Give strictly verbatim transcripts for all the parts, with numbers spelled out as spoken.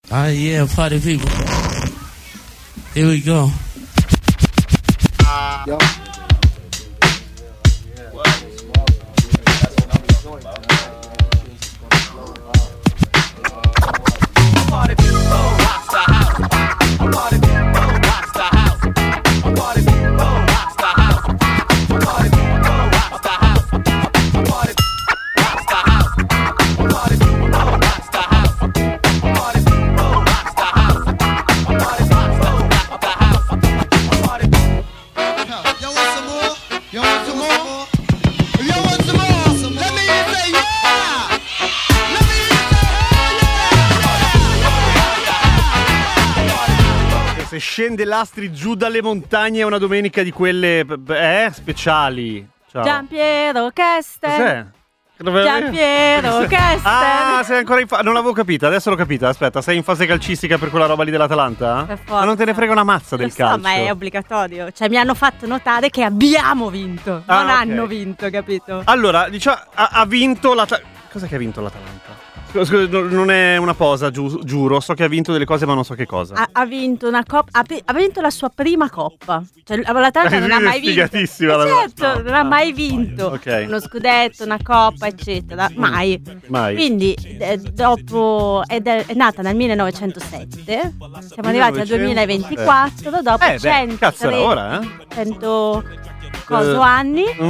Ah, yeah, party people. Here we go. Yo. Scende l'astri giù dalle montagne, è una domenica di quelle eh, speciali. Ciao. Giampiero Kester. Cos'è? Giampiero Kester. Ah, sei ancora in fase. Non l'avevo capita, adesso l'ho capita. Aspetta, sei in fase calcistica per quella roba lì dell'Atalanta? Per forza. Ma non te ne frega una mazza del Lo so, calcio. ma è obbligatorio. Cioè, mi hanno fatto notare che abbiamo vinto. Ah, non okay. hanno vinto, capito? Allora, diciamo, ha, ha vinto l'Atalanta. Cos'è che ha vinto l'Atalanta? Scusa, non è una posa, giu- giuro. So che ha vinto delle cose, ma non so che cosa. Ha, ha vinto una coppa. Ha, ha vinto la sua prima coppa. Cioè, l'Atalanta non ha mai vinto. Figatissima, Eh, la certo, no, non ha no. mai vinto Ok. uno scudetto, una coppa, eccetera. Mai. Mai. Quindi, eh, dopo è, de- è nata nel millenovecentosette. Siamo arrivati al duemilaventiquattro. Dopo Eh, beh, cento cazzo era ora, eh? cento coso Uh, anni. Mm?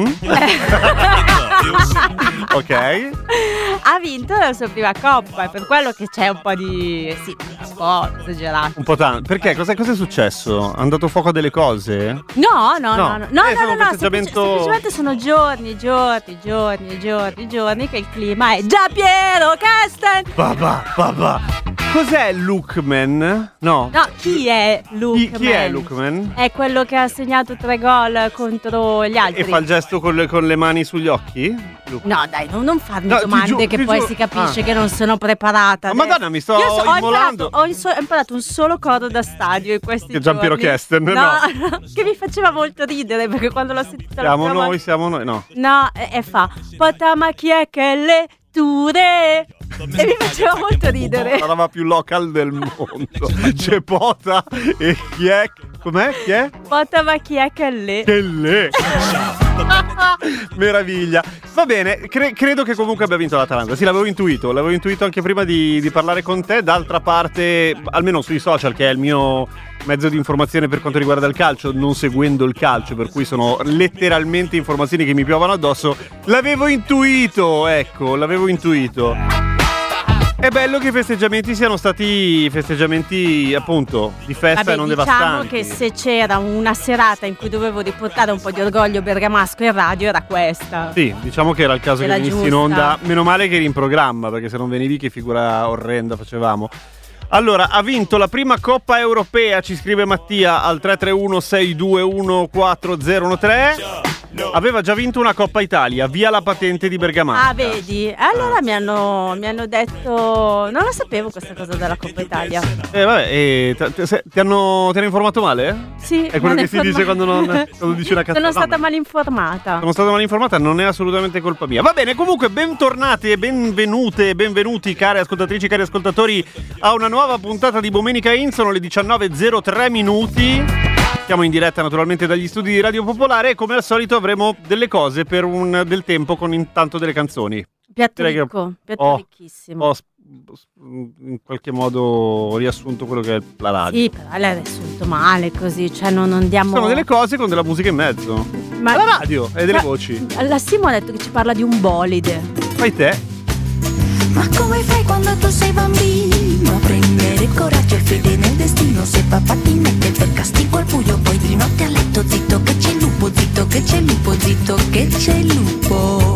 Ok. Ha vinto la sua prima coppa, è per quello che c'è un po' di sì, un po' esagerato. Un po' tanto. Perché? Cos'è, cos'è successo? Hanno dato fuoco a delle cose? No, no, No. no, no, no, Eh, no, sono no, no, festeggiamento- semplice- semplicemente sono giorni, giorni, giorni, giorni, giorni che il clima è Giampiero Kester. Babà, babà. Cos'è Lookman? No. No, chi è Lookman? Chi, chi è Lookman? È quello che ha segnato tre gol contro gli altri. E fa il gesto con le, con le mani sugli occhi? Look- No, dai, non, non farmi No, ti domande giu- che ti poi giuro- si capisce ah. che non sono preparata. Ma adesso. Madonna, mi sto Io so- ho immolando. imparato, ho, inso- ho imparato un solo coro da stadio in questi Che giorni. Giampiero Kester, no, no, no, che mi faceva molto ridere perché quando l'ho sentita la Siamo prima noi, volta- siamo noi. No. No, e, e fa Potama chi è che le ture. E mi faceva molto ridere. La roba più local del mondo. C'è Pota e chi è? Com'è? Chi è? Potama chi è che le. Che le. Meraviglia. Va bene, cre- credo che comunque abbia vinto l'Atalanta. Sì, l'avevo intuito, l'avevo intuito anche prima di, di parlare con te. D'altra parte, almeno sui social, che è il mio mezzo di informazione per quanto riguarda il calcio, non seguendo il calcio, per cui sono letteralmente informazioni che mi piovono addosso, l'avevo intuito, ecco, l'avevo intuito. È bello che i festeggiamenti siano stati festeggiamenti appunto di festa. Vabbè, e non diciamo devastanti. che se c'era una serata in cui dovevo riportare un po' di orgoglio bergamasco in radio era questa. Sì, diciamo che era il caso Era che venissi in giusta. onda. Meno male che eri in programma, perché se non venivi che figura orrenda facevamo. Allora, ha vinto la prima Coppa Europea, ci scrive Mattia al tre tre uno sei due uno quattro zero uno tre. Aveva già vinto una Coppa Italia, via la patente di Bergamasca. Ah, vedi? Allora mi hanno, mi hanno detto. Non la sapevo questa cosa della Coppa Italia. Eh vabbè, e t- t- se- ti, hanno, ti hanno informato male? Sì. È quello mi che si hanno dice quando, non, informato. quando dici una cazzata. Sono stata mal informata. Sono stata mal informata, non è assolutamente colpa mia. Va bene, comunque bentornati e benvenute e benvenuti, care ascoltatrici, cari ascoltatori, a una nuova puntata di Bomenica In. Sono le diciannove e zero tre minuti. Siamo in diretta naturalmente dagli studi di Radio Popolare e come al solito avremo delle cose per un del tempo con intanto delle canzoni. Piatto Direi che ricco, piatto ho- ricchissimo. Ho sp- sp- in qualche modo riassunto quello che è la radio. Sì, però l'hai riassunto male così, cioè non andiamo. Sono delle cose con della musica in mezzo. Ma La radio e delle Ma- voci. La Simo ha detto che ci parla di un bolide. Fai te. Ma come fai quando tu sei bambino a prendere coraggio e fede nel destino? Se papà ti mette per castigo al buio, poi di notte a letto zitto che c'è il lupo, zitto che c'è il lupo, zitto che c'è il lupo.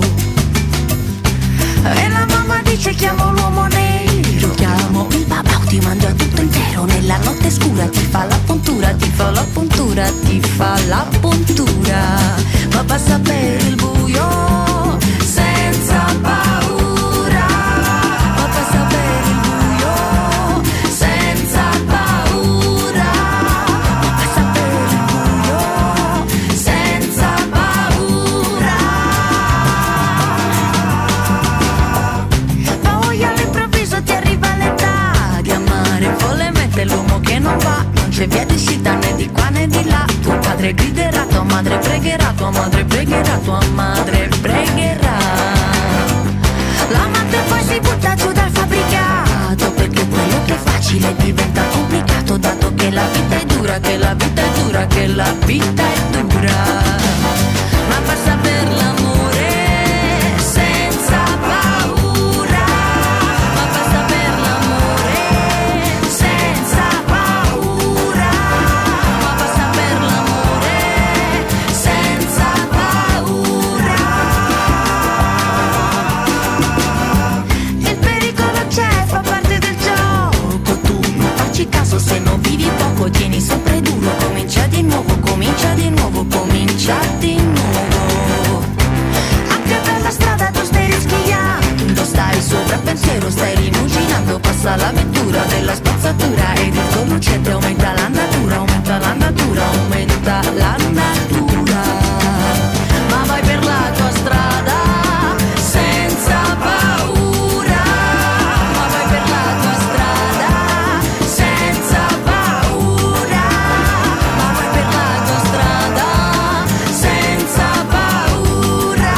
E la mamma dice chiamo l'uomo nero, chiamo il babà, ti mangia tutto intero. Nella notte scura ti fa la puntura, ti fa la puntura, ti fa la puntura. Ma passa per il buio senza paura. c'è via d'uscita né di qua né di là. Tuo padre griderà, tua madre pregherà, tua madre pregherà, tua madre pregherà. L'amante poi si butta giù dal fabbricato, perché quello che è facile diventa complicato, dato che la vita è dura, che la vita è dura, che la vita è dura. Ma passa per l'amore senza paura, ma passa per l'amore senza paura, ma passa per l'amore senza paura. Il pericolo c'è, fa parte del gioco, tu non facci caso se non vivi poco, tieni sopra e duro, comincia di nuovo, comincia di nuovo, comincia di nuovo. Anche per la strada tu stai rischiando, stai sopra pensiero, stai rimuginando, passa l'avventura della spazzatura ed il tuo lucente aumenta la natura, aumenta la natura, aumenta la natura. Ma vai per la tua strada senza paura, ma vai per la tua strada senza paura, ma vai per la tua strada senza paura.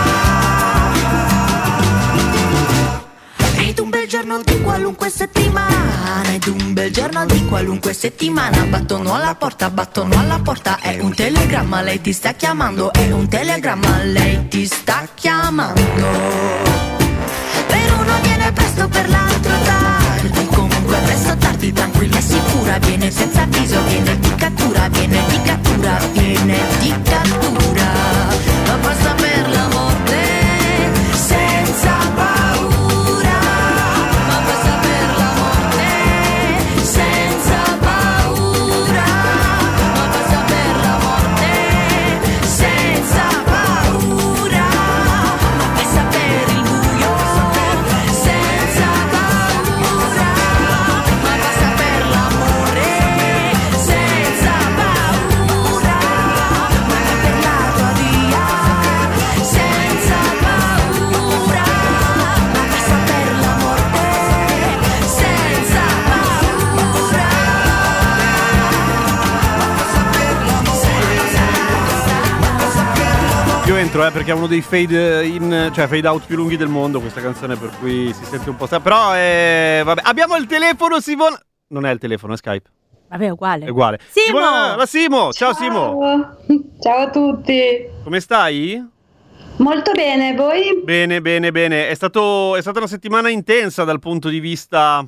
Ed un bel giorno di qualunque settimana, ed un bel giorno di qualunque settimana, battono alla porta, battono alla porta, è un telegramma, lei ti sta chiamando, è un telegramma, lei ti sta chiamando. Per uno viene presto, per l'altro tardi, comunque presto tardi, tranquilla e sicura, viene senza avviso, viene di cattura, viene di cattura, viene di cattura. Ma passa per la morte senza paura, ma passa per la morte senza paura, ma passa per la morte senza paura, ma passa per il buio senza paura, ma passa per l'amore senza paura, ma per la tua via senza paura, ma passa per la morte senza paura, Io entro eh, perché è uno dei fade in, cioè fade out più lunghi del mondo questa canzone, per cui si sente un po' sta- però eh, vabbè, abbiamo il telefono, Simona. Non è il telefono, è Skype. Vabbè, è uguale. È uguale. Simo! Simona, la Simo, ciao, Simo. Ciao a tutti. Come stai? Molto bene, voi? Bene, bene, bene. È stato è stata una settimana intensa dal punto di vista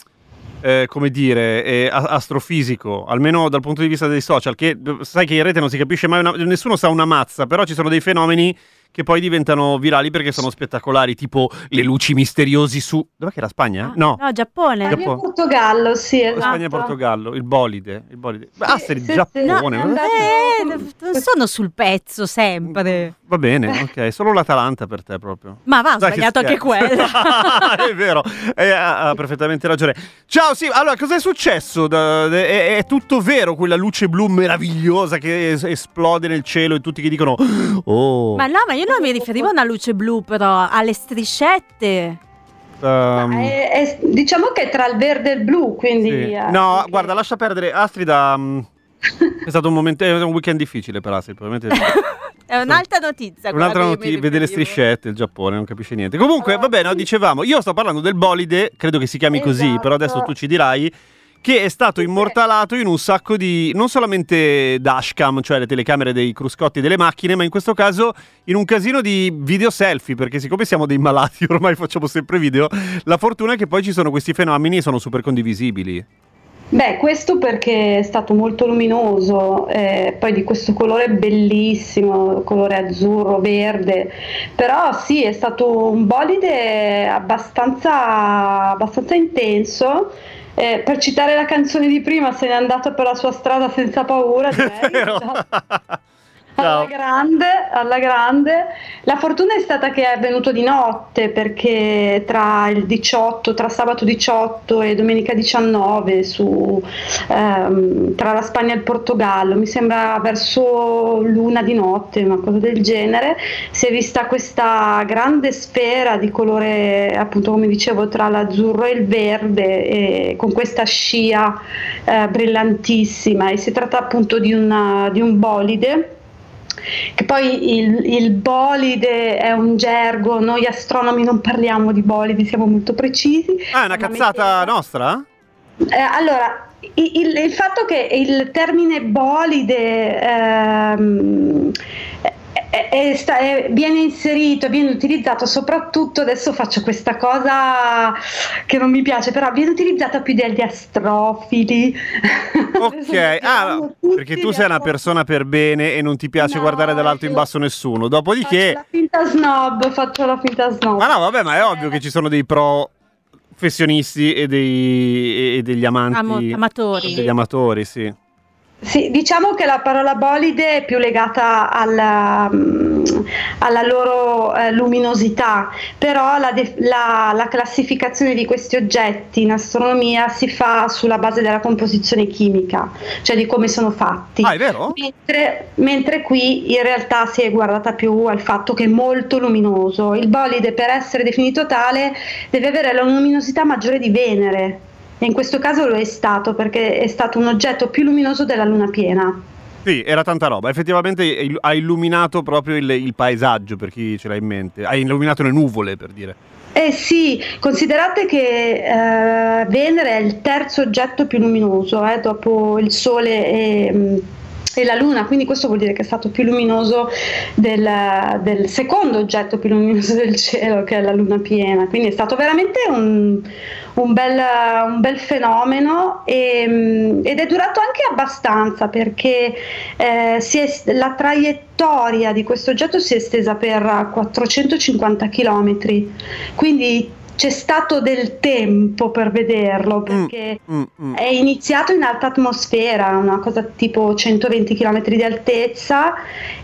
eh, come dire, eh, a- astrofisico, almeno dal punto di vista dei social, che sai che in rete non si capisce mai una- nessuno sa una mazza, però ci sono dei fenomeni che poi diventano virali perché sono spettacolari, tipo le luci misteriosi su... Dov'è che era, Spagna? No, No, Giappone. Giappone. Spagna e Portogallo, sì, esatto. Spagna e Portogallo, il bolide, il bolide. Ah, sei il sì, Giappone. sì. ma- Eh, non sono sul pezzo sempre. Va bene, ok, solo l'Atalanta per te proprio. Ma va, ho Dai, che sbagliato anche scherzo. quella. È vero, eh, ha, ha perfettamente ragione. Ciao, sì, allora, cosa è successo? Da- è, è tutto vero quella luce blu meravigliosa che es- esplode nel cielo e tutti che dicono oh. Ma no, ma io non mi riferivo a una luce blu, però alle striscette. ehm, È- è- diciamo che è tra il verde e il blu, quindi... sì. eh, No, ok. guarda, lascia perdere. Astrida, mm, è stato un momento, è un weekend difficile per Astrid, probabilmente. È un'altra notizia. quella Un'altra a cui notizia, mi vede le riferivo. striscette, il Giappone, non capisce niente. Comunque, va bene, no, dicevamo, io sto parlando del bolide, credo che si chiami così, Esatto. però adesso tu ci dirai, che è stato immortalato in un sacco di, non solamente dashcam, cioè le telecamere dei cruscotti delle macchine, ma in questo caso in un casino di video selfie, perché siccome siamo dei malati, ormai facciamo sempre video, la fortuna è che poi ci sono questi fenomeni e sono super condivisibili. Beh, questo perché è stato molto luminoso, eh, poi di questo colore bellissimo, colore azzurro, verde, però sì, è stato un bolide abbastanza, abbastanza intenso. Eh, per citare la canzone di prima, se n'è andato per la sua strada senza paura, direi. Vero? Ciao. Alla grande, alla grande. La fortuna è stata che è venuto di notte, perché tra il diciotto, tra sabato diciotto e domenica diciannove, su, ehm, tra la Spagna e il Portogallo, mi sembra verso l'una di notte, una cosa del genere, si è vista questa grande sfera di colore, appunto come dicevo, tra l'azzurro e il verde, e con questa scia eh, brillantissima, e si tratta appunto di, una, di un bolide. Che poi il, il bolide è un gergo, noi astronomi non parliamo di bolidi, siamo molto precisi. Ah, è una cazzata meteora. nostra? Eh, allora, il, il, il fatto che il termine bolide ehm, è, è, sta- è- viene inserito, viene utilizzato soprattutto, adesso faccio questa cosa che non mi piace, però viene utilizzato più dagli astrofili. Ok, ah, perché tu sei una persona per bene e non ti piace No, guardare dall'alto in io- basso nessuno. Faccio Dopodiché, la finta snob, faccio la finta snob. ma no, vabbè, ma è ovvio che ci sono dei professionisti e, dei, e degli amanti, Amo- amatori. degli amatori, sì. Sì, diciamo che la parola bolide è più legata alla, mm, alla loro eh, luminosità, però la, de- la- la classificazione di questi oggetti in astronomia si fa sulla base della composizione chimica, cioè di come sono fatti. Ah, è vero? Mentre, mentre qui in realtà si è guardata più al fatto che è molto luminoso. Il bolide, per essere definito tale, deve avere la luminosità maggiore di Venere. E in questo caso lo è stato, perché è stato un oggetto più luminoso della luna piena. Sì, era tanta roba. Effettivamente il- ha illuminato proprio il, il paesaggio, per chi ce l'ha in mente. Ha illuminato le nuvole, per dire. Eh sì, considerate che eh, Venere è il terzo oggetto più luminoso, eh, dopo il Sole e, mm, e la Luna, quindi questo vuol dire che è stato più luminoso del, del secondo oggetto più luminoso del cielo, che è la Luna piena. Quindi è stato veramente un, un, bel, un bel fenomeno, e, mm, ed è durato anche abbastanza, perché eh, si è, la traiettoria di questo oggetto si è estesa per quattrocentocinquanta chilometri, quindi c'è stato del tempo per vederlo, perché Mm, mm, mm. è iniziato in alta atmosfera, una cosa tipo centoventi chilometri di altezza,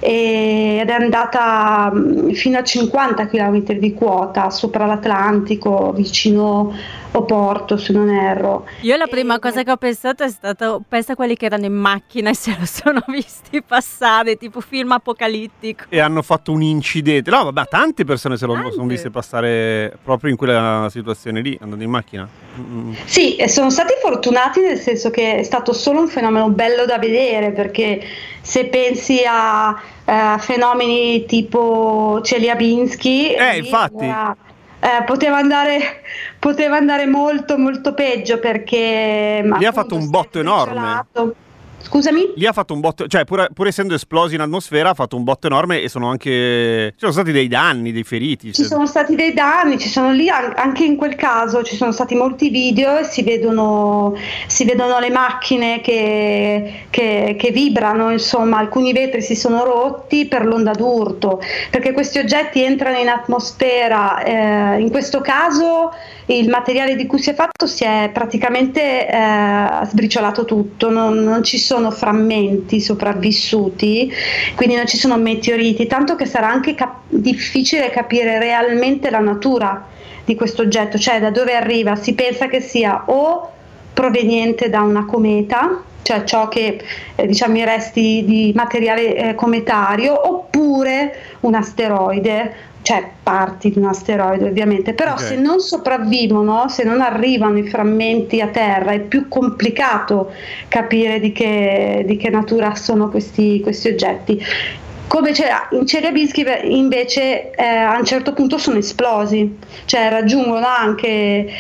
e- ed è andata mm, fino a cinquanta chilometri di quota sopra l'Atlantico, vicino Oporto, se non erro. Io la prima E- cosa che ho pensato è stata, pensa a quelli che erano in macchina e se lo sono visti passare, tipo film apocalittico. E hanno fatto un incidente. No, vabbè, tante persone se lo Tante. sono viste passare proprio in quella situazione lì, andando in macchina. Mm. Sì, e sono stati fortunati, nel senso che è stato solo un fenomeno bello da vedere, perché se pensi a eh, fenomeni tipo Chelyabinsk, Eh, lì infatti. allora, eh, poteva andare, poteva andare molto molto peggio, perché Lì ha appunto fatto un si è botto enorme. sbriciolato. Scusami? Lì ha fatto un botto, cioè pur, pur essendo esplosi in atmosfera ha fatto un botto enorme, e sono anche, ci sono stati dei danni, dei feriti. Ci sono stati dei danni, ci sono lì an- anche in quel caso ci sono stati molti video, e si vedono, si vedono le macchine che, che- che vibrano, insomma, alcuni vetri si sono rotti per l'onda d'urto, perché questi oggetti entrano in atmosfera, eh, in questo caso il materiale di cui si è fatto si è praticamente eh, sbriciolato tutto, non, non ci sono frammenti sopravvissuti, quindi non ci sono meteoriti, tanto che sarà anche cap- difficile capire realmente la natura di questo oggetto, cioè da dove arriva. Si pensa che sia o proveniente da una cometa, cioè ciò che eh, diciamo i resti di materiale eh, cometario, oppure un asteroide, cioè parti di un asteroide ovviamente, però Ok. se non sopravvivono, se non arrivano i frammenti a terra, è più complicato capire di che, di che natura sono questi, questi oggetti. Come c'era in Chelyabinsk invece eh, a un certo punto sono esplosi, cioè raggiungono anche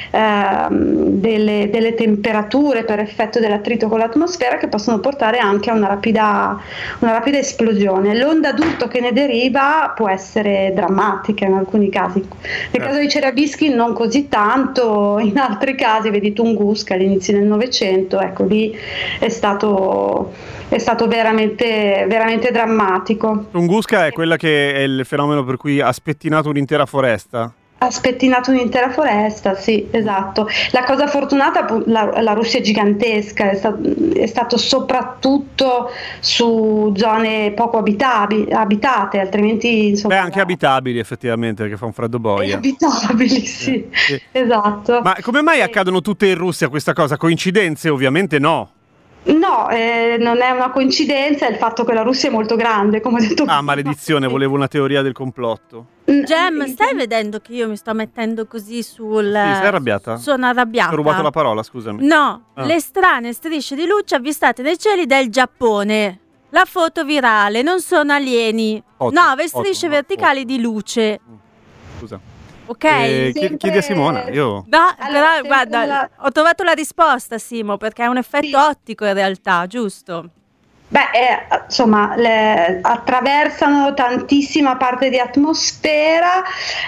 ehm, delle, delle temperature per effetto dell'attrito con l'atmosfera che possono portare anche a una rapida, una rapida esplosione. L'onda d'urto che ne deriva può essere drammatica in alcuni casi. Nel Eh. caso di Chelyabinsk non così tanto, in altri casi, vedi Tunguska all'inizio del Novecento, ecco lì è stato, è stato veramente, veramente drammatico. Tunguska è quella che è il fenomeno per cui ha spettinato un'intera foresta. Ha spettinato un'intera foresta, sì, esatto. La cosa fortunata, la, la Russia è gigantesca, è, sta, è stato soprattutto su zone poco abitabi, abitate, altrimenti insomma. Beh, anche abitabili effettivamente, perché fa un freddo boia. Abitabili, sì, sì. Esatto. Ma come mai accadono tutte in Russia questa cosa? Coincidenze? Ovviamente no. No, eh, non è una coincidenza, è il fatto che la Russia è molto grande, come ho detto prima. Ah, maledizione, volevo una teoria del complotto. Gem, stai vedendo che io mi sto mettendo così sul... Sì, sei arrabbiata? Sono arrabbiata. Ti ho rubato la parola, scusami. No, ah. le strane strisce di luce avvistate nei cieli del Giappone. La foto virale, non sono alieni. Otto, Nove strisce otto, verticali otto. di luce. Scusa. Ok? Eh, Sempre... Chiedi a Simona, io... No, Allora, però guarda, la... ho trovato la risposta, Simo, perché è un effetto sì. ottico in realtà, giusto? Beh, eh, insomma, le, attraversano tantissima parte di atmosfera,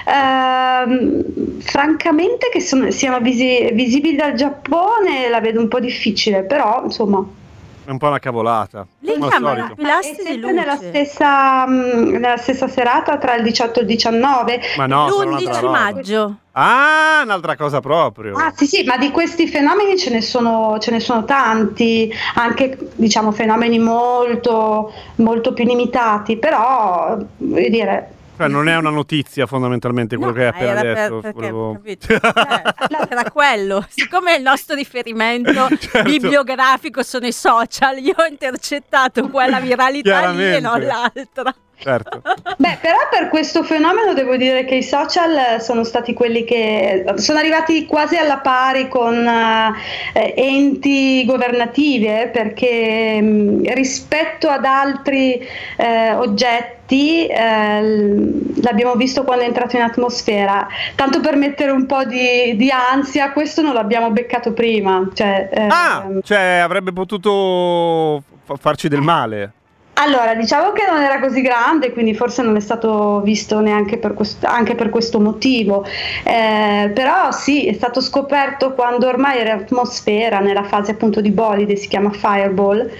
ehm, francamente che sono, siano visi, visibili dal Giappone la vedo un po' difficile, però insomma... È un po' una cavolata. Li come al chiamano solito. pilastri È di sempre luce. nella stessa, mh, nella stessa serata tra il diciotto e il diciannove. Ma no, sarà un'altra l'undici roba. maggio. Ah, un'altra cosa proprio. Ah sì sì, ma di questi fenomeni ce ne sono, ce ne sono tanti, anche diciamo fenomeni molto, molto più limitati, però voglio dire... Cioè, non è una notizia fondamentalmente quello No, che hai appena era per- detto. perché, volevo- capito? Eh, era quello. Siccome il nostro riferimento Certo. bibliografico sono i social, io ho intercettato quella viralità lì e non Chiaramente. l'altra. Certo. Beh, però per questo fenomeno devo dire che i social sono stati quelli che sono arrivati quasi alla pari con eh, enti governativi, eh, perché mh, rispetto ad altri eh, oggetti eh, l'abbiamo visto quando è entrato in atmosfera. Tanto per mettere un po' di, di ansia, questo non l'abbiamo beccato prima. Cioè, eh, Ah, cioè avrebbe potuto fa- farci del male. Allora, diciamo che non era così grande, quindi forse non è stato visto neanche per questo, anche per questo motivo, eh, però sì, è stato scoperto quando ormai era in atmosfera, nella fase appunto di bolide, si chiama Fireball.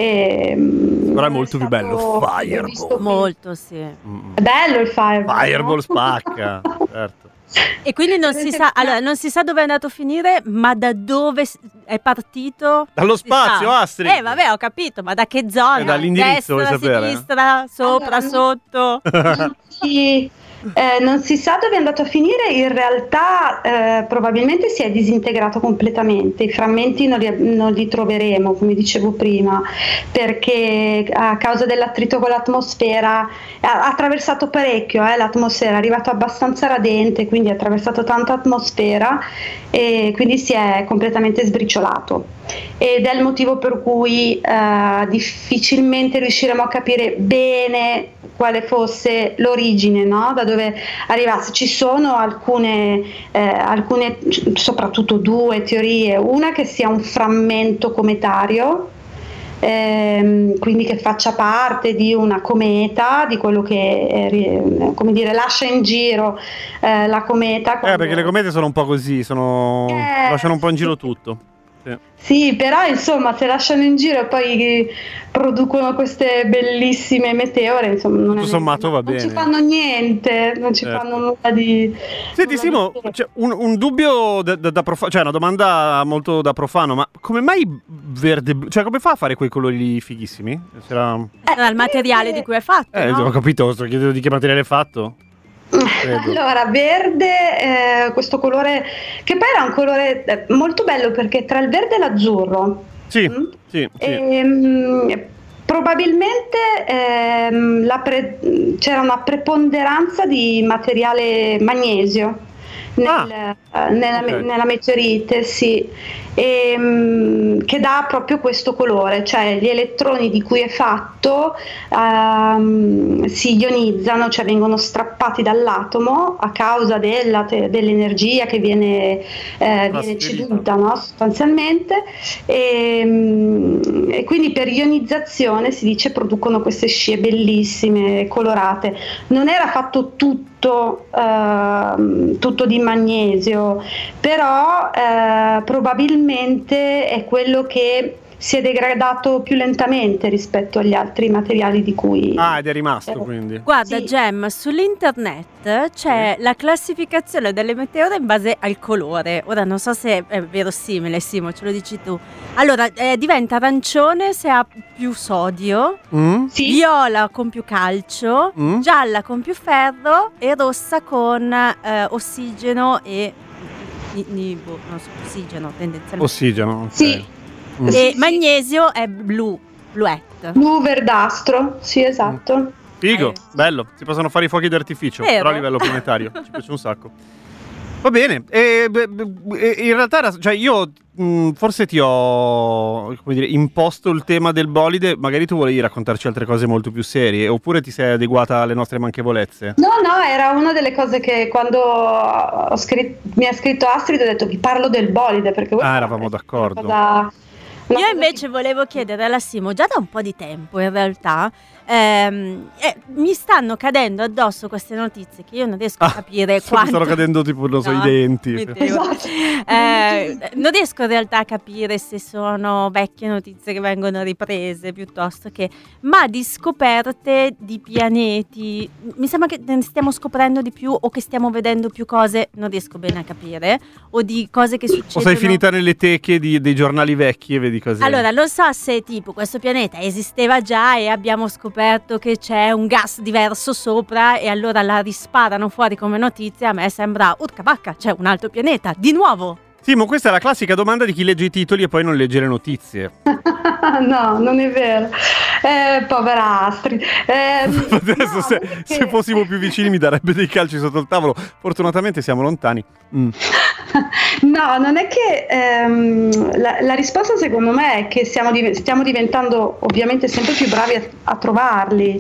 E, Però è non molto più stato bello Fireball. visto- Molto, sì. Mm. È bello il Fireball. Fireball no? spacca, certo. E quindi non si sa, allora, non si sa dove è andato a finire, ma da dove s- è partito? Dallo Si spazio, sa. Astrid. Eh, vabbè, ho capito, ma da che zona? Eh, dall'indirizzo, Destra, vuoi sapere? sinistra, sopra, Allora, sotto? Non si, eh, non si sa dove è andato a finire, in realtà eh, probabilmente si è disintegrato completamente, i frammenti non li, non li troveremo, come dicevo prima, perché a causa dell'attrito con l'atmosfera ha attraversato parecchio, eh, l'atmosfera è arrivato abbastanza radente, quindi ha attraversato tanta atmosfera e quindi si è completamente sbriciolato, ed è il motivo per cui eh, difficilmente riusciremo a capire bene quale fosse l'origine, no? Da dove arrivasse. Ci sono alcune, eh, alcune, soprattutto due teorie, una che sia un frammento cometario, ehm, quindi che faccia parte di una cometa, di quello che eh, come dire, lascia in giro eh, la cometa. Eh, quando- perché le comete sono un po' così, sono... Eh, lasciano un po' in sì. giro tutto. Sì. Sì, però insomma se lasciano in giro e poi producono queste bellissime meteore, insomma non, Tutto è sommato non, va non bene. ci fanno niente, non ci Certo. fanno nulla di... Senti nulla Simo, di che. cioè, un, un dubbio da, da, da profano, cioè una domanda molto da profano, ma come mai verde blu? Cioè come fa a fare quei colori lì fighissimi? C'era... Era il materiale di cui è fatto, Eh, no? ho capito, sto chiedendo di che materiale è fatto. Credo. Allora, verde, eh, questo colore, che poi era un colore eh, molto bello perché tra il verde e l'azzurro. Sì, Mm? sì, sì. Ehm, probabilmente ehm, la pre- c'era una preponderanza di materiale magnesio nel- Ah, eh, nella, ok. nella meteorite, sì, ehm, che dà proprio questo colore, cioè gli elettroni di cui è fatto ehm, si ionizzano, cioè vengono strappati dall'atomo a causa della te- dell'energia che viene, eh, viene Trasferita. ceduta, no, sostanzialmente, e, mm, e quindi per ionizzazione si dice producono queste scie bellissime, colorate. Non era fatto tutto, ehm, tutto di magnesio, però eh, probabilmente è quello che si è degradato più lentamente rispetto agli altri materiali di cui... Ah, ed è rimasto eh, quindi. Guarda, Sì. Gem, sull'internet c'è la classificazione delle meteore in base al colore. Ora non so se è verosimile, Simo, ce lo dici tu. Allora, eh, diventa arancione se ha più sodio, Mm? Sì. viola con più calcio, Mm? gialla con più ferro e rossa con eh, ossigeno e ni- ni- boh, non so, ossigeno tendenzialmente. Ossigeno. ok. Sì. Mm. Sì, E sì. magnesio è blu, bluette. Blu verdastro, sì, esatto. Figo, Eh. bello. Si possono fare i fuochi d'artificio, Vero. però a livello planetario. Ci piace un sacco. Va bene. E, beh, beh, in realtà, era- cioè io mh, forse ti ho, come dire, imposto il tema del bolide. Magari tu volevi raccontarci altre cose molto più serie, oppure ti sei adeguata alle nostre manchevolezze? No, no, era una delle cose che quando ho scritto, mi ha scritto Astrid ho detto vi parlo del bolide perché voi Ah, eravamo d'accordo. Una cosa- una Io cosa invece volevo chiedere alla Simo, già da un po' di tempo in realtà, ehm, eh, mi stanno cadendo addosso queste notizie che io non riesco a Ah, capire Mi quanto... stanno cadendo tipo, non so, No, i denti. mi devo- Esatto. Eh, non riesco in realtà a capire se sono vecchie notizie che vengono riprese piuttosto che, ma di scoperte di pianeti. Mi sembra che ne stiamo scoprendo di più o che stiamo vedendo più cose, non riesco bene a capire, o di cose che succedono. O sei finita nelle teche di- dei giornali vecchi e vedi così. Allora, non so se tipo questo pianeta esisteva già e abbiamo scoperto che c'è un gas diverso sopra e allora la risparano fuori come notizia. A me sembra, urca bacca, c'è un altro pianeta, di nuovo. Sì, ma questa è la classica domanda di chi legge i titoli e poi non legge le notizie. No, non è vero. Eh, povera Astrid. Eh, Adesso no, se, non è se che- fossimo più vicini mi darebbe dei calci sotto il tavolo. Fortunatamente siamo lontani. Mm. No, non è che ehm, la, la risposta secondo me è che stiamo, div- stiamo diventando ovviamente sempre più bravi a, a trovarli.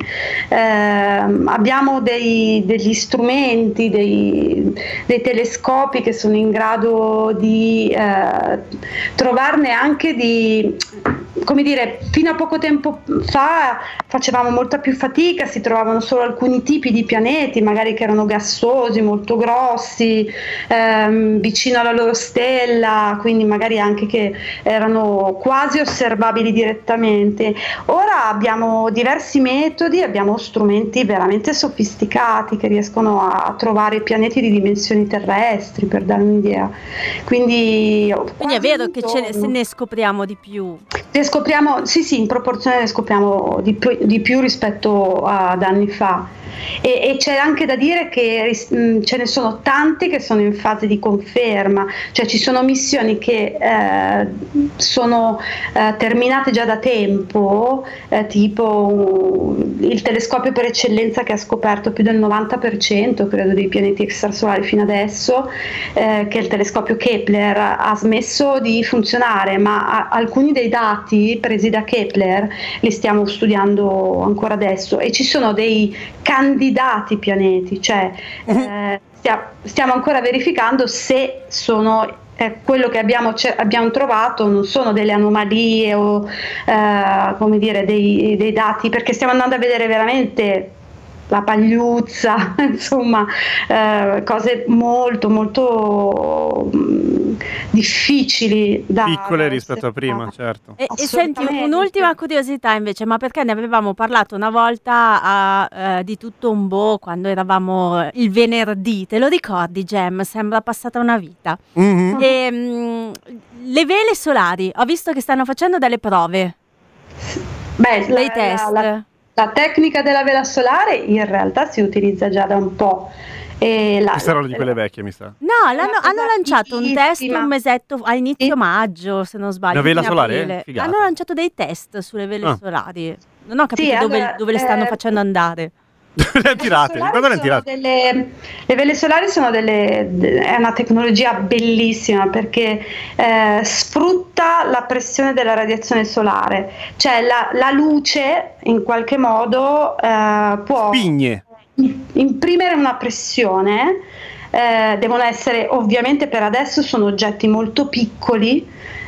Ehm, abbiamo dei- degli strumenti, dei, dei telescopi che sono in grado di eh, trovarne anche di, come dire, fino a poco tempo fa facevamo molta più fatica, si trovavano solo alcuni tipi di pianeti, magari che erano gassosi, molto grossi, ehm, vicino alla loro stella, quindi magari anche che erano quasi osservabili direttamente. Ora abbiamo diversi metodi, abbiamo strumenti veramente sofisticati che riescono a trovare pianeti di dimensioni terrestri, per dare un'idea. Quindi, Quindi è vero che ce ne, se ne scopriamo di più. ne scopriamo, sì sì, in proporzione ne scopriamo di più, di più rispetto ad anni fa. E, e c'è anche da dire che ris- mh, ce ne sono tanti che sono in fase di conferma, cioè ci sono missioni che eh, sono eh, terminate già da tempo, eh, tipo uh, il telescopio per eccellenza che ha scoperto più del novanta per cento credo dei pianeti extrasolari fino adesso, eh, che è il telescopio Kepler, ha smesso di funzionare, ma a- alcuni dei dati presi da Kepler li stiamo studiando ancora adesso e ci sono dei candidati pianeti, cioè eh, stia- stiamo ancora verificando se sono eh, quello che abbiamo, ce- abbiamo trovato non sono delle anomalie o eh, come dire dei, dei dati, perché stiamo andando a vedere veramente la pagliuzza, insomma, eh, cose molto molto mh, difficili da Piccole da rispetto a osservare. prima, certo. E, e senti, Assolutamente. un'ultima curiosità invece, ma perché ne avevamo parlato una volta a, eh, di tutto un boh quando eravamo il venerdì, te lo ricordi Gem? Sembra passata una vita. Mhm. E, mh, le vele solari, ho visto che stanno facendo delle prove, Beh, la- dei la- test. la- La tecnica della vela solare in realtà si utilizza già da un po'. E la, Questa era una di quelle vecchie, mi sa. No, l'hanno, una cosa hanno lanciato un test fighissima. un mesetto a inizio Sì. maggio, se non sbaglio. Una vela fine solare? aprile. Figata. Hanno lanciato dei test sulle vele Ah. solari. Non ho capito Sì, dove, allora, dove le stanno eh, facendo andare. Le ha tirate. solari Quando le ha sono tirate? delle- le vele solari sono delle, de- è una tecnologia bellissima perché eh, sfrutta la pressione della radiazione solare, cioè la, la luce in qualche modo eh, può Pigne. imprimere una pressione. Eh, devono essere, ovviamente per adesso sono oggetti molto piccoli,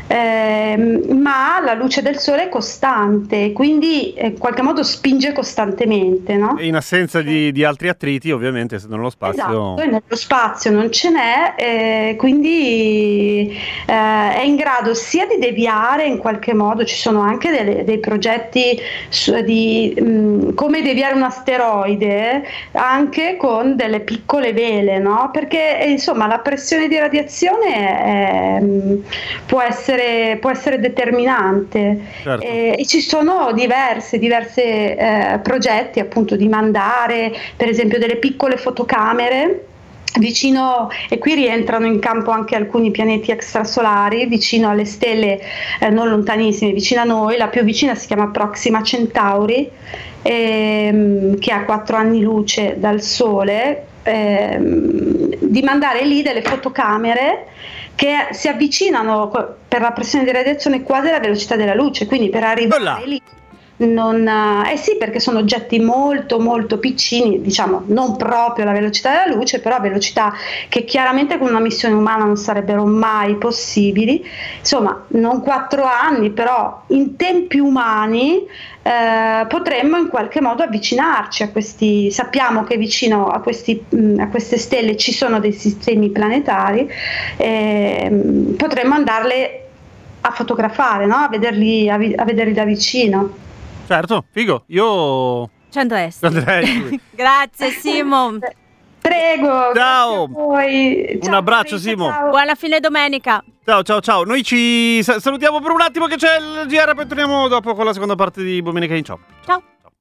ehm, ma la luce del sole è costante, quindi eh, in qualche modo spinge costantemente, no? E in assenza di, di altri attriti, ovviamente, se nello spazio... Esatto, e nello spazio non ce n'è, eh, quindi eh, è in grado sia di deviare in qualche modo, ci sono anche delle, dei progetti su, di mh, come deviare un asteroide anche con delle piccole vele, no? Perché eh, insomma la pressione di radiazione è, mh, può essere, può essere determinante. Certo. Eh, e ci sono diverse, diverse eh, progetti appunto di mandare per esempio delle piccole fotocamere vicino, e qui rientrano in campo anche alcuni pianeti extrasolari vicino alle stelle eh, non lontanissime, vicino a noi. La più vicina si chiama Proxima Centauri, ehm, che ha quattro anni luce dal Sole, ehm, di mandare lì delle fotocamere che si avvicinano per la pressione di radiazione quasi alla velocità della luce, quindi per arrivare Olla. lì non, eh sì, perché sono oggetti molto molto piccini, diciamo non proprio la velocità della luce, però velocità che chiaramente con una missione umana non sarebbero mai possibili. Insomma, non quattro anni, però in tempi umani eh, potremmo in qualche modo avvicinarci a questi. Sappiamo che vicino a, questi, mh, a queste stelle ci sono dei sistemi planetari, eh, potremmo andarle a fotografare, no? A vederli, a, vi- a vederli da vicino. Certo, figo, io... Ci andresti. andrei. Grazie Simo. Prego, Ciao. grazie a voi. Un Ciao, abbraccio, Patrizia, Simo. ciao. Buona fine domenica. Ciao, ciao, ciao. Noi ci sa- salutiamo per un attimo che c'è il G R, poi torniamo dopo con la seconda parte di Domenica in Ciao. Ciao.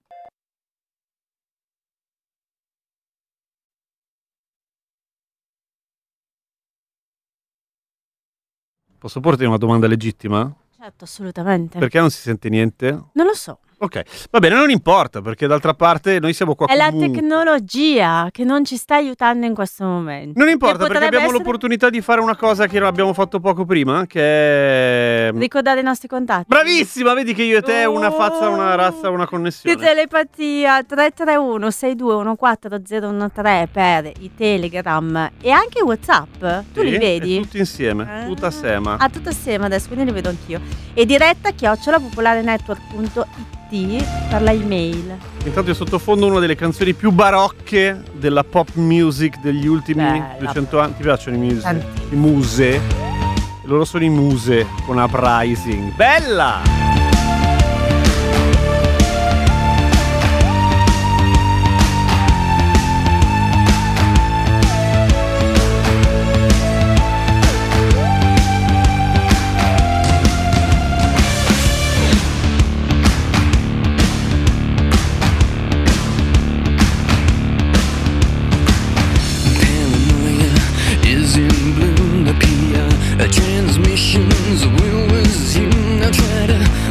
Posso porti una domanda legittima? Certo, assolutamente. Perché non si sente niente? Non lo so. Ok, va bene, non importa, perché d'altra parte noi siamo qua È la comunque. tecnologia che non ci sta aiutando in questo momento. Non Che importa, perché potrebbe abbiamo essere- l'opportunità di fare una cosa che abbiamo fatto poco prima, che è... Ricordare i nostri contatti. Bravissima, vedi che io e te una faccia, una razza, una Di connessione. telepatia tre tre uno sei due uno quattro zero uno tre per i Telegram e anche WhatsApp. Tu Sì, li vedi? e tutti insieme, Ah. tutta assieme. Ah, tutto assieme adesso, quindi li vedo anch'io. E diretta chiocciola popolarenetwork punto it per la email. Intanto io sottofondo una delle canzoni più barocche della pop music degli ultimi Bella. duecento anni. Ti piacciono i muse? Tantissimo. I muse? Loro sono i muse con Uprising. Bella! Paranoia is in bloom. The P R transmissions will resume. Now try to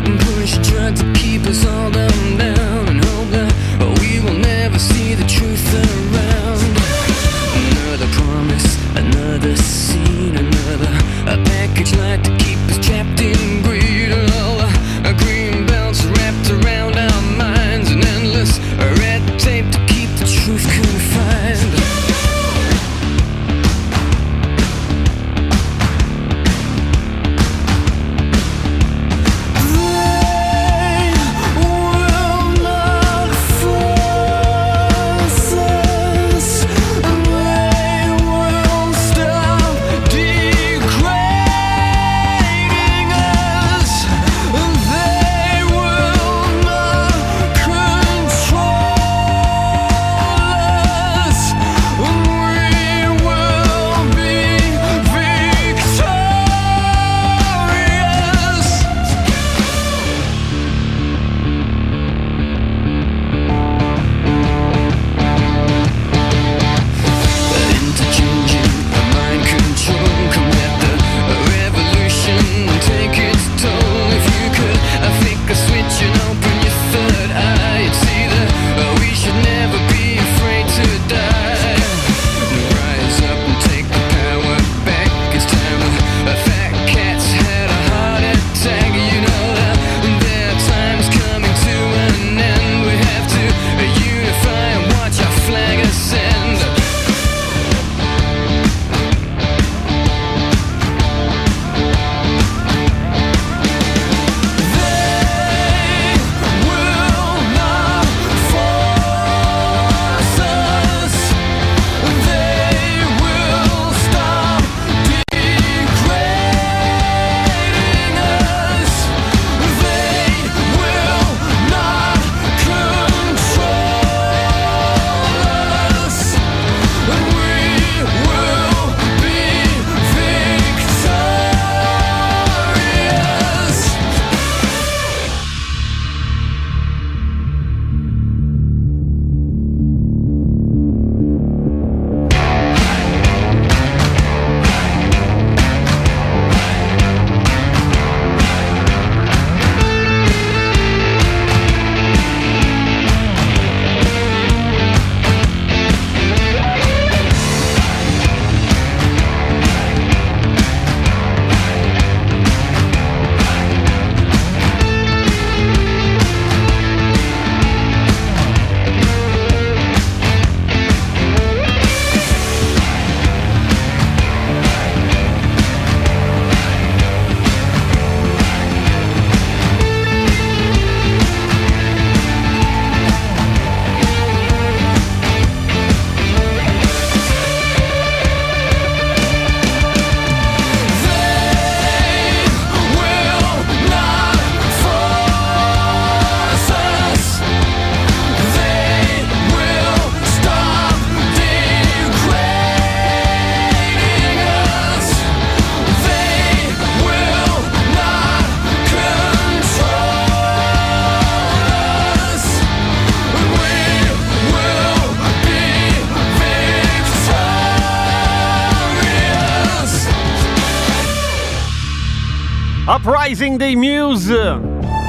Uprising dei Muse.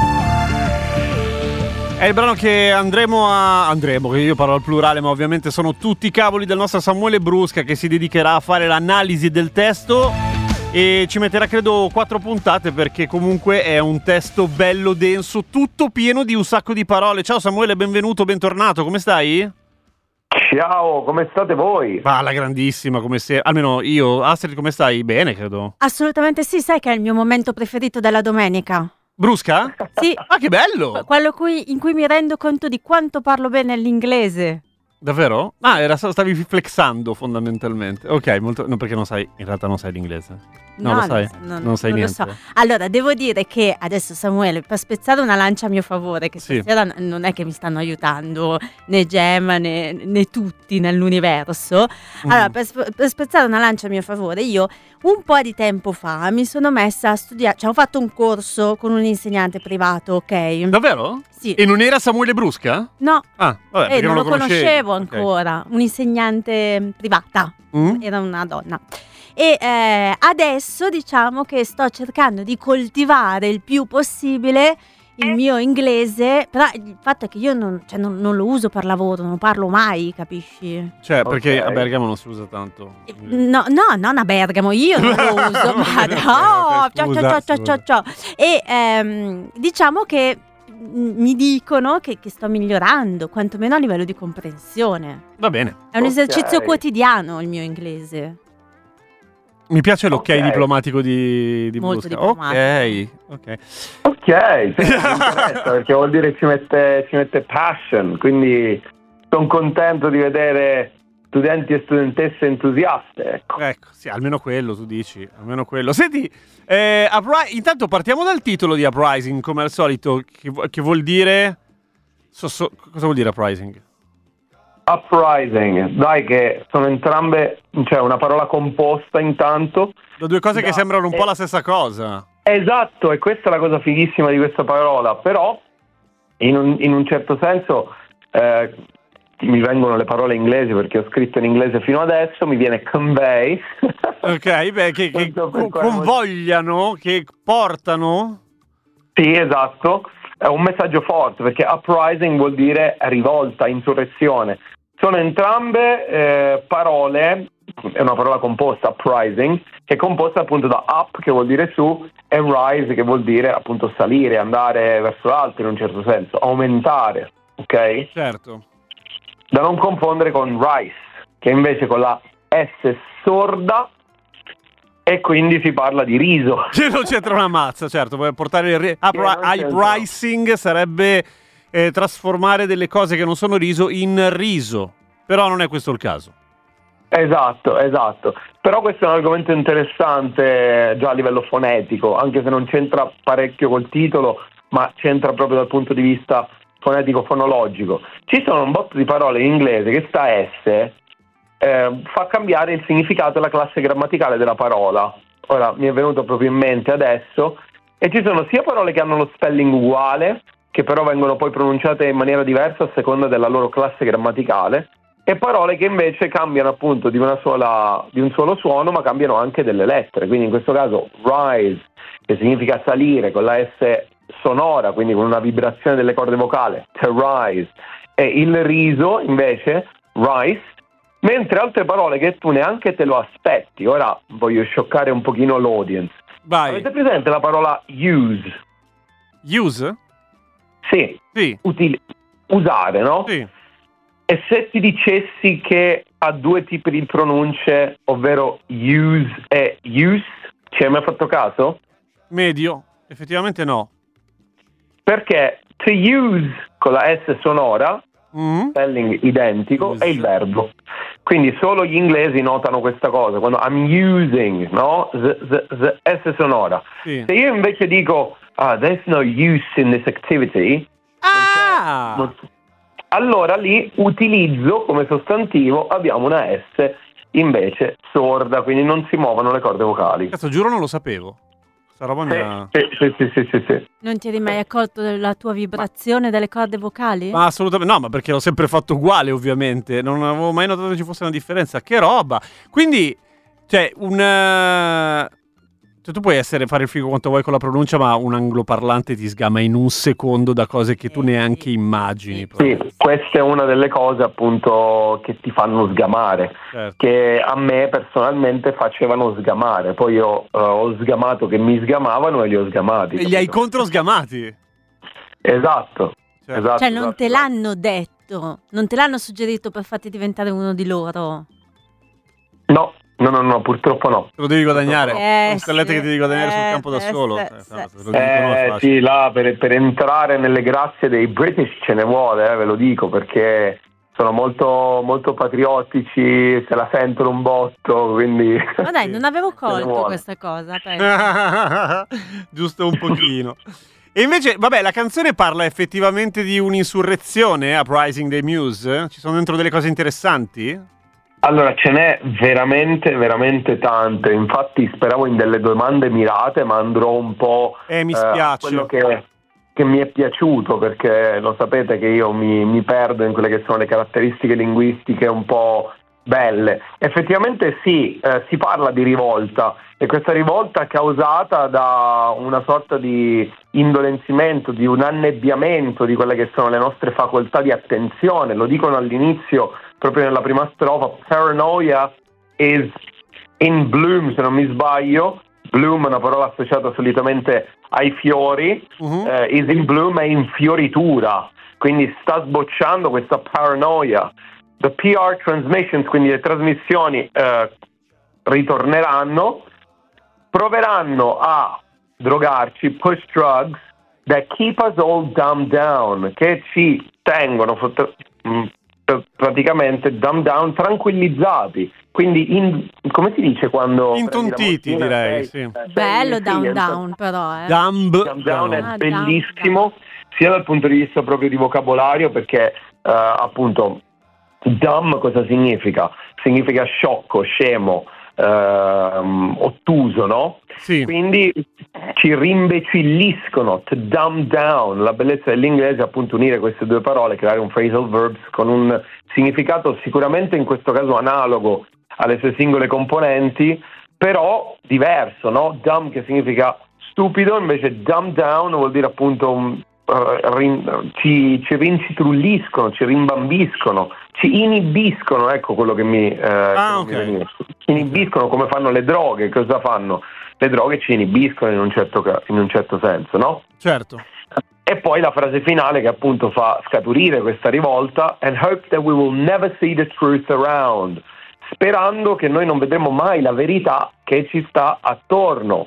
È il brano che andremo a... andremo, che io parlo al plurale, ma ovviamente sono tutti i cavoli del nostro Samuele Brusca, che si dedicherà a fare l'analisi del testo e ci metterà credo quattro puntate, perché comunque è un testo bello denso, tutto pieno di un sacco di parole. Ciao Samuele, benvenuto, bentornato, come stai? Ciao, come state voi? Va, la grandissima, come se... almeno io. Astrid, come stai? Bene, credo. Assolutamente sì, sai che è il mio momento preferito della domenica. Brusca? Sì. Ah, che bello! Quello cui, in cui mi rendo conto di quanto parlo bene l'inglese. Davvero? Ah, era, stavi flexando fondamentalmente. Ok, molto, no, perché non sai, in realtà non sai l'inglese. No, No, lo sai, non, non sai non lo niente. so. Allora, devo dire che adesso Samuele, per spezzare una lancia a mio favore, che Sì. stasera n- non è che mi stanno aiutando né Gemma né, né tutti nell'universo. Allora, Mm. per, sp- per spezzare una lancia a mio favore, io un po' di tempo fa mi sono messa a studiare, cioè ho fatto un corso con un insegnante privato, ok? Davvero? Sì. E non era Samuele Brusca? No, Ah, vabbè, eh, perché non lo conoscevi. conoscevo Ok. ancora, un'insegnante privata. Mm? Era una donna. E eh, adesso diciamo che sto cercando di coltivare il più possibile il mio inglese, però il fatto è che io non, cioè, non, non lo uso per lavoro, non parlo mai, capisci? Cioè, perché Ok. a Bergamo non si usa tanto. No, no, non a Bergamo, io non lo uso, ma no, Ok, ciao, scusa, ciao, ciao, ciao, scusa. ciao. E ehm, diciamo che mm, mi dicono che, che sto migliorando, quantomeno a livello di comprensione. Va bene. È un Ok. esercizio quotidiano il mio inglese. Mi piace l'ok Ok. diplomatico di, di Molto Brusca. diplomatico. Ok, ok. Ok, sì, mi interessa perché vuol dire ci mette, ci mette passion, quindi sono contento di vedere studenti e studentesse entusiaste. Ecco. Ecco, sì, almeno quello tu dici, almeno quello. Senti, eh, Upri- intanto partiamo dal titolo di Uprising, come al solito, che, vu- che vuol dire... so- so- cosa vuol dire Uprising? Uprising, dai che sono entrambe, cioè una parola composta intanto. Da due cose che Da- sembrano un po' eh. la stessa cosa. Esatto, e questa è la cosa fighissima di questa parola, però in un, in un certo senso eh, mi vengono le parole inglesi perché ho scritto in inglese fino adesso, mi viene convey. Ok, beh, che, che Non so per co- quale convogliano, che portano... Sì, esatto, è un messaggio forte perché uprising vuol dire rivolta, insurrezione. Sono entrambe eh, parole, è una parola composta, uprising, che è composta appunto da up, che vuol dire su, e rise, che vuol dire appunto salire, andare verso l'alto in un certo senso, aumentare, ok? Certo. Da non confondere con rice, che invece con la S sorda, e quindi si parla di riso. Che non c'entra una mazza, certo. Vuoi portare il ri- upri- non c'entra. uprising sarebbe eh, trasformare delle cose che non sono riso in riso. Però non è questo il caso. Esatto, esatto. Però questo è un argomento interessante già a livello fonetico, anche se non c'entra parecchio col titolo, ma c'entra proprio dal punto di vista fonetico-fonologico. Ci sono un botto di parole in inglese che sta S eh, fa cambiare il significato e la classe grammaticale della parola. Ora mi è venuto proprio in mente adesso, e ci sono sia parole che hanno lo spelling uguale, che però vengono poi pronunciate in maniera diversa a seconda della loro classe grammaticale, e parole che invece cambiano appunto di una sola di un solo suono, ma cambiano anche delle lettere. Quindi in questo caso rise, che significa salire con la S sonora, quindi con una vibrazione delle corde vocali, to rise, e il riso invece rice, mentre altre parole che tu neanche te lo aspetti. Ora voglio scioccare un pochino l'audience. Vai. Avete presente la parola use? Use? Sì, Sì. utili- usare, no? Sì. E se ti dicessi che ha due tipi di pronunce, ovvero use e use, ci hai mai fatto caso? Medio. Effettivamente no. Perché to use con la S sonora, Mm? spelling identico, Use. è il verbo. Quindi solo gli inglesi notano questa cosa. Quando I'm using, no? Z, z, z, S sonora. Sì. Se io invece dico ah, there's no use in this activity, Ah! non- allora lì utilizzo come sostantivo, abbiamo una S invece sorda, quindi non si muovono le corde vocali. Cazzo, giuro non lo sapevo. Questa roba mi ha... Sì, sì, sì, sì, sì, sì. Non ti eri mai accorto della tua vibrazione delle corde vocali? Ma assolutamente no, ma perché l'ho sempre fatto uguale, ovviamente. Non avevo mai notato che ci fosse una differenza. Che roba! Quindi, cioè, un... eh, Cioè tu puoi essere fare il figo quanto vuoi con la pronuncia, ma un angloparlante ti sgama in un secondo da cose che tu Eh, neanche sì, immagini. sì. proprio. Sì, questa è una delle cose appunto che ti fanno sgamare, Certo. che a me personalmente facevano sgamare. Poi io eh, ho sgamato che mi sgamavano e li ho sgamati. E li hai capito? controsgamati. Esatto, Certo. esatto. Cioè, non esatto, te esatto. l'hanno detto, non te l'hanno suggerito per farti diventare uno di loro. No, no, no, no, purtroppo no. Te lo devi guadagnare. Eh, Un stellette sì, che ti devi guadagnare sul eh, campo da sì, solo. sì, Eh, sì. no, te lo dicono, è Eh facile. sì, là per, per entrare nelle grazie dei British ce ne vuole, eh, ve lo dico, perché sono molto, molto patriottici, se la sentono un botto, quindi... Ma dai, non avevo ne colto vuole. questa cosa. pensa. Giusto un pochino. E invece, vabbè, la canzone parla effettivamente di un'insurrezione, Uprising dei Muse. Ci sono dentro delle cose interessanti? Allora, ce n'è veramente, veramente tante. Infatti speravo in delle domande mirate, ma andrò un po' Eh, mi a spiace. quello che, che mi è piaciuto, perché lo sapete che io mi, mi perdo in quelle che sono le caratteristiche linguistiche un po' belle. Effettivamente sì, eh, si parla di rivolta, e questa rivolta è causata da una sorta di indolenzimento, di un annebbiamento di quelle che sono le nostre facoltà di attenzione. Lo dicono all'inizio, proprio nella prima strofa: paranoia is in bloom, se non mi sbaglio. Bloom è una parola associata solitamente ai fiori. Mhm. eh, is in bloom è in fioritura, quindi sta sbocciando questa paranoia. The P R transmissions, quindi le trasmissioni, eh, ritorneranno, proveranno a drogarci, push drugs that keep us all dumbed down, che ci tengono fot- mh, praticamente dumbed down, tranquillizzati. Quindi, in, come si dice quando... Intontiti, prendi la direi, morfina, sì. sei- sei- Bello sì, down esatto. down però, eh. Dumb Dumb down è Ah, bellissimo, sia dal punto di vista proprio di vocabolario, perché eh, appunto dumb cosa significa? Significa sciocco, scemo, ehm, ottuso, no? Sì. Quindi ci rimbecilliscono, to dumb down. La bellezza dell'inglese è appunto unire queste due parole, creare un phrasal verbs con un significato sicuramente in questo caso analogo alle sue singole componenti, però diverso, no? Dumb che significa stupido, invece dumb down vuol dire appunto un, uh, rin, ci, ci rincitrulliscono, ci rimbambiscono, ci inibiscono, ecco quello che mi, eh, Ah, che ok. mi veniva. Inibiscono come fanno le droghe. Cosa fanno? Le droghe ci inibiscono in un certo, ca- in un certo senso, no? Certo. E poi la frase finale che appunto fa scaturire questa rivolta: and hope that we will never see the truth around, sperando che noi non vedremo mai la verità che ci sta attorno.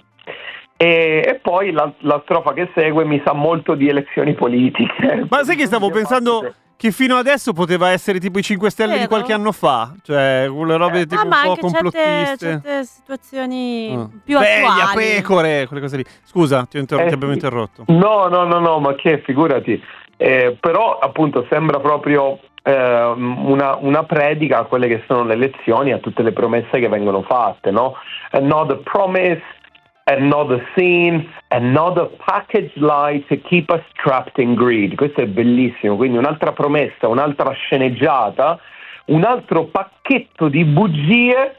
E, e poi la, la strofa che segue mi sa molto di elezioni politiche. Ma sai che stavo pensando che fino adesso poteva essere tipo i cinque Stelle di Vero? qualche anno fa? Cioè, quelle robe tipo Ah, ma un po' anche certe, complottiste. certe situazioni Ah. più Veglia, attuali. pecore, quelle cose lì. Scusa, ti, ho inter- Eh, ti abbiamo sì. interrotto. No, no, no, no, ma che, figurati. Eh, però appunto sembra proprio eh, una, una predica a quelle che sono le elezioni, a tutte le promesse che vengono fatte, no? Another promise, another scene, another package lie to keep us trapped in greed. Questo è bellissimo, quindi un'altra promessa, un'altra sceneggiata, un altro pacchetto di bugie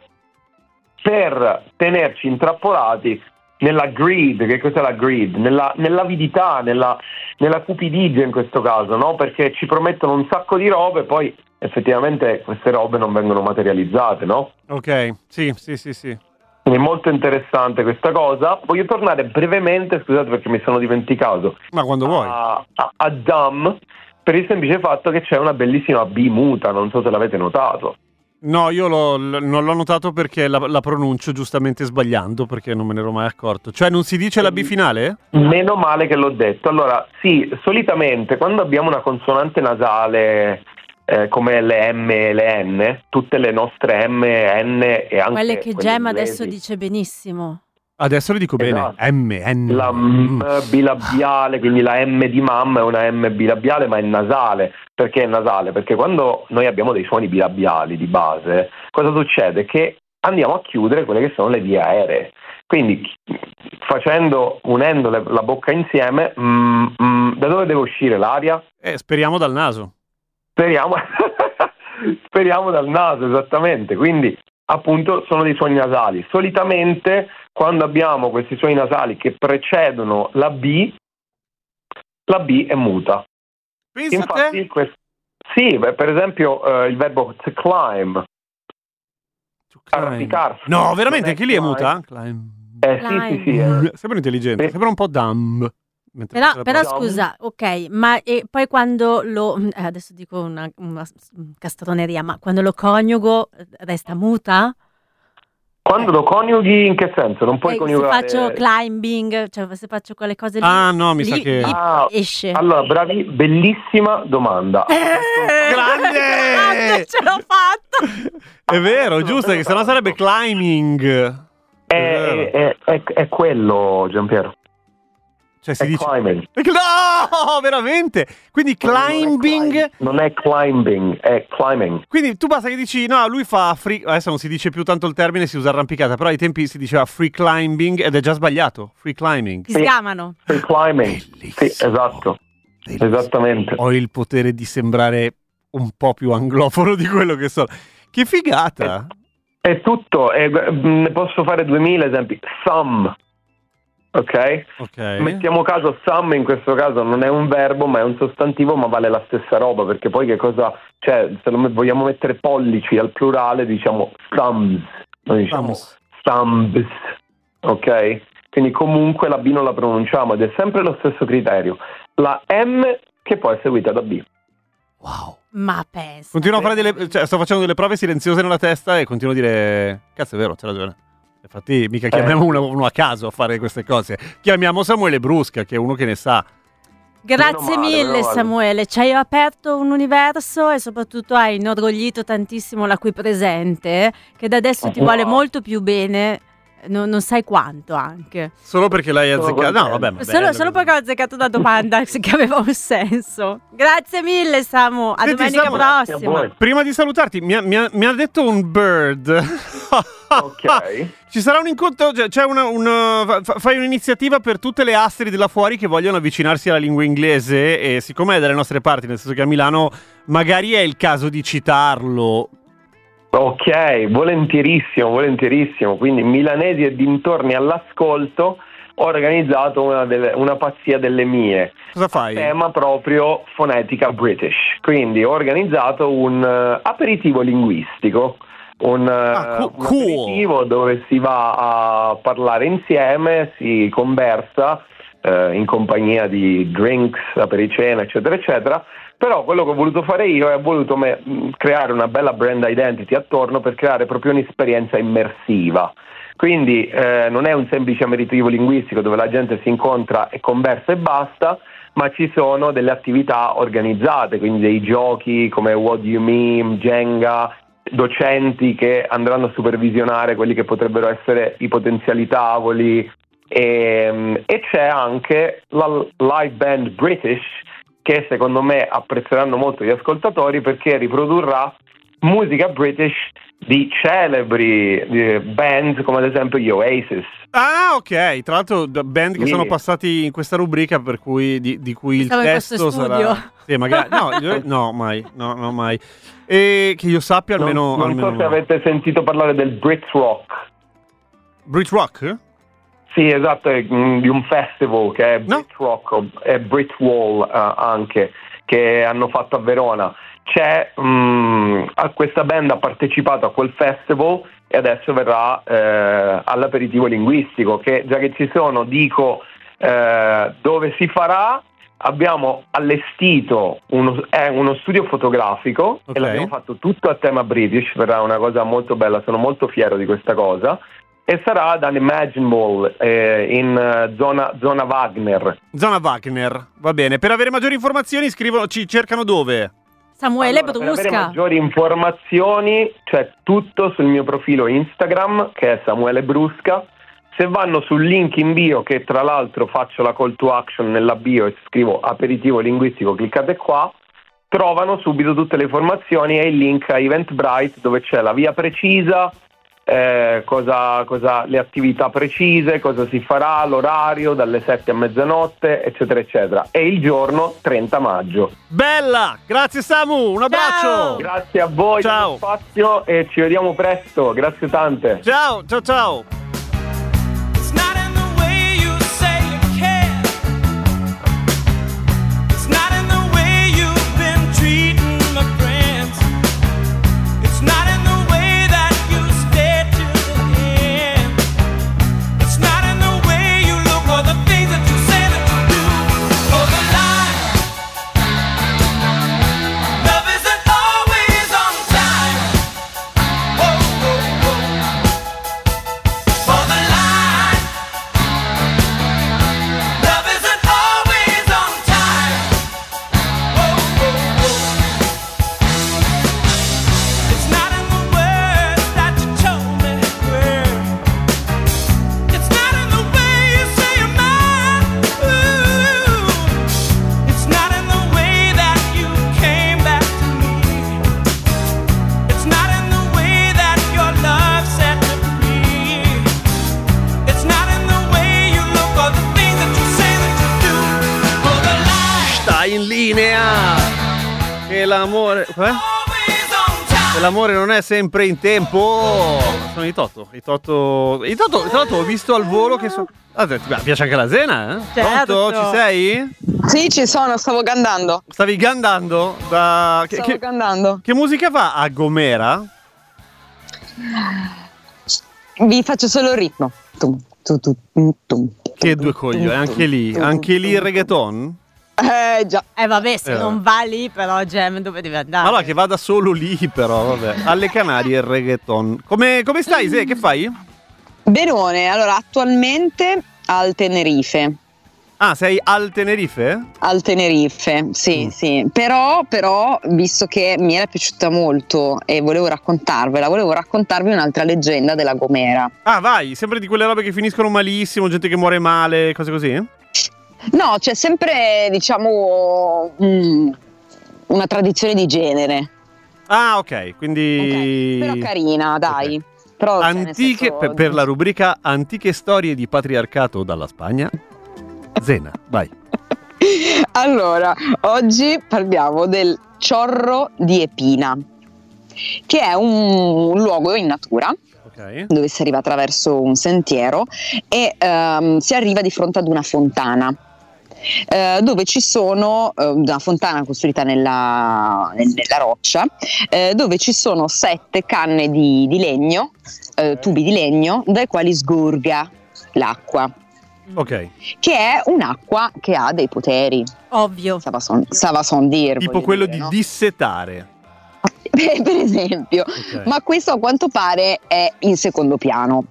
per tenerci intrappolati nella greed. Che cos'è la greed? Nella, nell'avidità, nella, nella cupidigia in questo caso, no? Perché ci promettono un sacco di robe, poi effettivamente queste robe non vengono materializzate, no? Ok, sì, sì, sì, sì. Quindi è molto interessante questa cosa. Voglio tornare brevemente, scusate perché mi sono dimenticato, Ma quando vuoi. a, a, a Dumb, per il semplice fatto che c'è una bellissima B muta, non so se l'avete notato. No, io l'ho- l- non l'ho notato perché la, la pronuncio giustamente sbagliando, perché non me ne ero mai accorto. Cioè, non si dice la B finale? Meno male che l'ho detto. Allora, sì, solitamente quando abbiamo una consonante nasale eh, come le M e le N, tutte le nostre M, N e anche Quelle che quelle Gemma inglesi, adesso dice benissimo. Adesso lo dico Esatto. bene. M, N. la Mm. M bilabiale, quindi la M di mamma è una M bilabiale, ma è nasale. Perché è nasale? Perché quando noi abbiamo dei suoni bilabiali di base, cosa succede? Che andiamo a chiudere quelle che sono le vie aeree. Quindi facendo, unendo le- la bocca insieme, mm, mm, da dove deve uscire l'aria? Eh, speriamo dal naso. Speriamo, speriamo dal naso, esattamente. Quindi appunto sono dei suoni nasali. Solitamente quando abbiamo questi suoni nasali che precedono la B, la B è muta. Pensa Infatti, a te? quest- sì, beh, per esempio eh, il verbo to climb, arrampicarsi. No, veramente, non anche lì è climb. muta? Climb. Eh sì, sì, sì. eh. Sembra intelligente, Sì. sembra un po' dumb. Mentre Però, faccio la però pausa. scusa, ok, ma e poi quando lo... eh, adesso dico una, una s- castroneria, ma quando lo coniugo eh, resta muta? Quando lo coniughi, in che senso? Non puoi Eh, se coniugare... faccio climbing, cioè se faccio quelle cose lì, Ah, no, mi lì, sa che- lì Ah, esce. Allora, bravi, bellissima domanda. Eh, Grande! ce l'ho fatta! È vero, giusto, che sennò sarebbe climbing. È, vero. è, è, è quello, Giampiero. Cioè si È dice... climbing. No, veramente? Quindi climbing... Non è climbing, è climbing. Quindi tu basta che dici, no, lui fa free... Adesso non si dice più tanto il termine, si usa arrampicata, però ai tempi si diceva free climbing ed è già sbagliato. Free climbing. Ti sgamano. Free climbing. Bellissimo. Sì, esatto. Bellissimo. Esattamente. Ho il potere di sembrare un po' più anglofono di quello che sono. Che figata! È tutto, e, ne posso fare duemila esempi. Some, ok? Ok. Mettiamo caso, some in questo caso non è un verbo ma è un sostantivo, ma vale la stessa roba, perché poi che cosa, cioè se lo vogliamo mettere pollici al plurale diciamo thumbs, noi diciamo thumbs, ok? Quindi comunque la B non la pronunciamo ed è sempre lo stesso criterio. La M che poi è seguita da B. Wow. Ma pensa. Continuo a fare delle... Cioè, sto facendo delle prove silenziose nella testa e continuo a dire... Cazzo, è vero, c'è ragione. Infatti mica chiamiamo Eh. uno, uno a caso a fare queste cose. Chiamiamo Samuele Brusca, che è uno che ne sa. Grazie Meno male, mille meno male. Samuele, ci hai aperto un universo e soprattutto hai inorgoglito tantissimo la qui presente, che da adesso ti Wow. vuole molto più bene, non, non sai quanto anche. Solo perché l'hai Sono azzeccato. No, contento. vabbè, ma Solo, bello. solo perché ho azzeccato una domanda che aveva un senso. Grazie mille Samu, a Senti, domenica Samu, grazie a prossima. voi. Prima di salutarti, mi ha, mi ha- mi ha detto un bird. Ok. Ci sarà un incontro, cioè, c'è una, un, fa- fai un'iniziativa per tutte le astri di là fuori che vogliono avvicinarsi alla lingua inglese e siccome è dalle nostre parti, nel senso che a Milano magari è il caso di citarlo. Ok, volentierissimo, volentierissimo. Quindi milanesi e dintorni all'ascolto, ho organizzato una, delle, una pazzia delle mie. Cosa fai? Tema proprio fonetica British. Quindi ho organizzato un eh, aperitivo linguistico. Un, Ah, eh, co- un cool. aperitivo dove si va a parlare insieme, si conversa eh, in compagnia di drinks, apericena, eccetera, eccetera. Però quello che ho voluto fare io è ho voluto me- mh, creare una bella brand identity attorno per creare proprio un'esperienza immersiva. Quindi eh, non è un semplice aperitivo linguistico dove la gente si incontra e conversa e basta, ma ci sono delle attività organizzate, quindi dei giochi come What Do You Mean, Jenga, docenti che andranno a supervisionare quelli che potrebbero essere i potenziali tavoli e, e c'è anche la live band British che secondo me apprezzeranno molto gli ascoltatori perché riprodurrà musica British di celebri eh, band come ad esempio gli Oasis. Ah, ok. Tra l'altro d- band che Sì. sono passati in questa rubrica per cui di, di cui il Stavo in questo testo studio. sarà sì, magari no, io- no, mai, no, no, mai. E che io sappia Non, almeno non almeno so se avete sentito parlare del Brit Rock. Brit Rock? Sì, esatto, è mm, di un festival che è No. Brit Rock e Brit Wall eh, anche, che hanno fatto a Verona. C'è mm, a questa band ha partecipato a quel festival e adesso verrà eh, all'aperitivo linguistico, che già che ci sono dico eh, dove si farà. Abbiamo allestito uno, è uno studio fotografico Ok. e l'abbiamo fatto tutto a tema British, verrà una cosa molto bella, sono molto fiero di questa cosa. E sarà ad Imagine Mall eh, in eh, zona, zona Wagner. Zona Wagner, va bene. Per avere maggiori informazioni scrivono, ci cercano dove? Samuele Allora, per avere Brusca. maggiori informazioni c'è tutto sul mio profilo Instagram che è Samuele Brusca. Se vanno sul link in bio, che tra l'altro faccio la call to action nella bio e scrivo aperitivo linguistico, cliccate qua, trovano subito tutte le informazioni e il link a Eventbrite dove c'è la via precisa, eh, cosa, cosa, le attività precise, cosa si farà, l'orario dalle sette a mezzanotte, eccetera, eccetera. E il giorno trenta maggio. Bella! Grazie Samu, un abbraccio! Ciao. Grazie a voi Ciao. dello spazio e ci vediamo presto. Grazie tante. Ciao, ciao, ciao! It's not in the way you say you care. It's not in the way you've been treating my friends. It's not in the way that you stay till the end. It's not in the way you look or the things that you say that you do. For the lie, love isn't always on time. Oh, oh, oh. For the lie, love isn't always on time. Oh, oh, oh. It's not in the words that you told me were. It's not in the way you say you're mine. Ooh. It's not in the way that you came back to me. It's not in the way that your love set me free. It's not in the way you look or the things that you say that you do. For the lie, Stai in linea! Che l'amore... Eh? always on time. Che l'amore non è sempre in tempo. Sono i Toto. I Toto. I Toto, tra l'altro ho visto al volo che sono. Ah, ti beh, piace anche la Zena, eh? Certo. Pronto? Ci sei? Sì, ci sono, stavo cantando. Stavi gandando da. Che, Stavo che- cantando. che musica fa a Gomera? Vi faccio solo il ritmo. Tum, tu, tu, tum, tum, Che tum, due tum, coglioni, tum, anche lì, tum, anche lì il tum, reggaeton? Eh già. Eh vabbè, se Eh, non va lì, però Gem dove devi andare? Ma allora che vada solo lì, però, vabbè. Alle Canarie il reggaeton. Come, come stai, Se? Che fai? Benone, allora attualmente al Tenerife. Ah, sei al Tenerife? Al Tenerife, sì, Mm. sì. Però, però, visto che mi era piaciuta molto e volevo raccontarvela, volevo raccontarvi un'altra leggenda della Gomera. Ah, vai, sempre di quelle robe che finiscono malissimo, gente che muore male, cose così? No, c'è sempre, diciamo, mm, una tradizione di genere. Ah, ok, quindi... Ok, però carina, dai. Però, cioè, nel Antiche, senso- per, per la rubrica Antiche storie di patriarcato dalla Spagna, Zena, vai. Allora, oggi parliamo del Ciorro di Epina, che è un, un luogo in natura Ok. dove si arriva attraverso un sentiero e ehm, si arriva di fronte ad una fontana. eh, dove ci sono eh, una fontana costruita nella, nella roccia, eh, dove ci sono sette canne di, di legno, eh, tubi di legno, dai quali sgorga l'acqua, Ok. che è un'acqua che ha dei poteri. Ovvio. Ça va son, ça va son dire, Tipo voglio quello dire, di no? dissetare. Per esempio, Ok. ma questo a quanto pare è in secondo piano,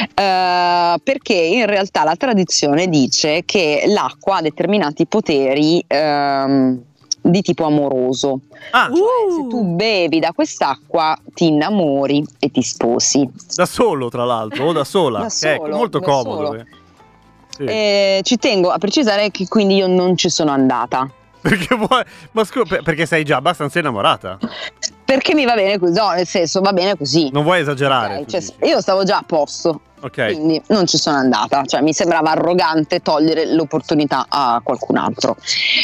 eh, perché in realtà la tradizione dice che l'acqua ha determinati poteri ehm, di tipo amoroso. Ah, Se tu bevi da quest'acqua ti innamori e ti sposi. da solo tra l'altro, o da sola. Da che è solo, molto da comodo. solo. eh. Sì. Eh, ci tengo a precisare che quindi io non ci sono andata. Perché vuoi... Ma scusa, per- perché sei già abbastanza innamorata. Perché mi va bene così, no, nel senso va bene così. Non vuoi esagerare. Ok, tu cioè, dici. io stavo già a posto, Ok. quindi non ci sono andata, cioè mi sembrava arrogante togliere l'opportunità a qualcun altro.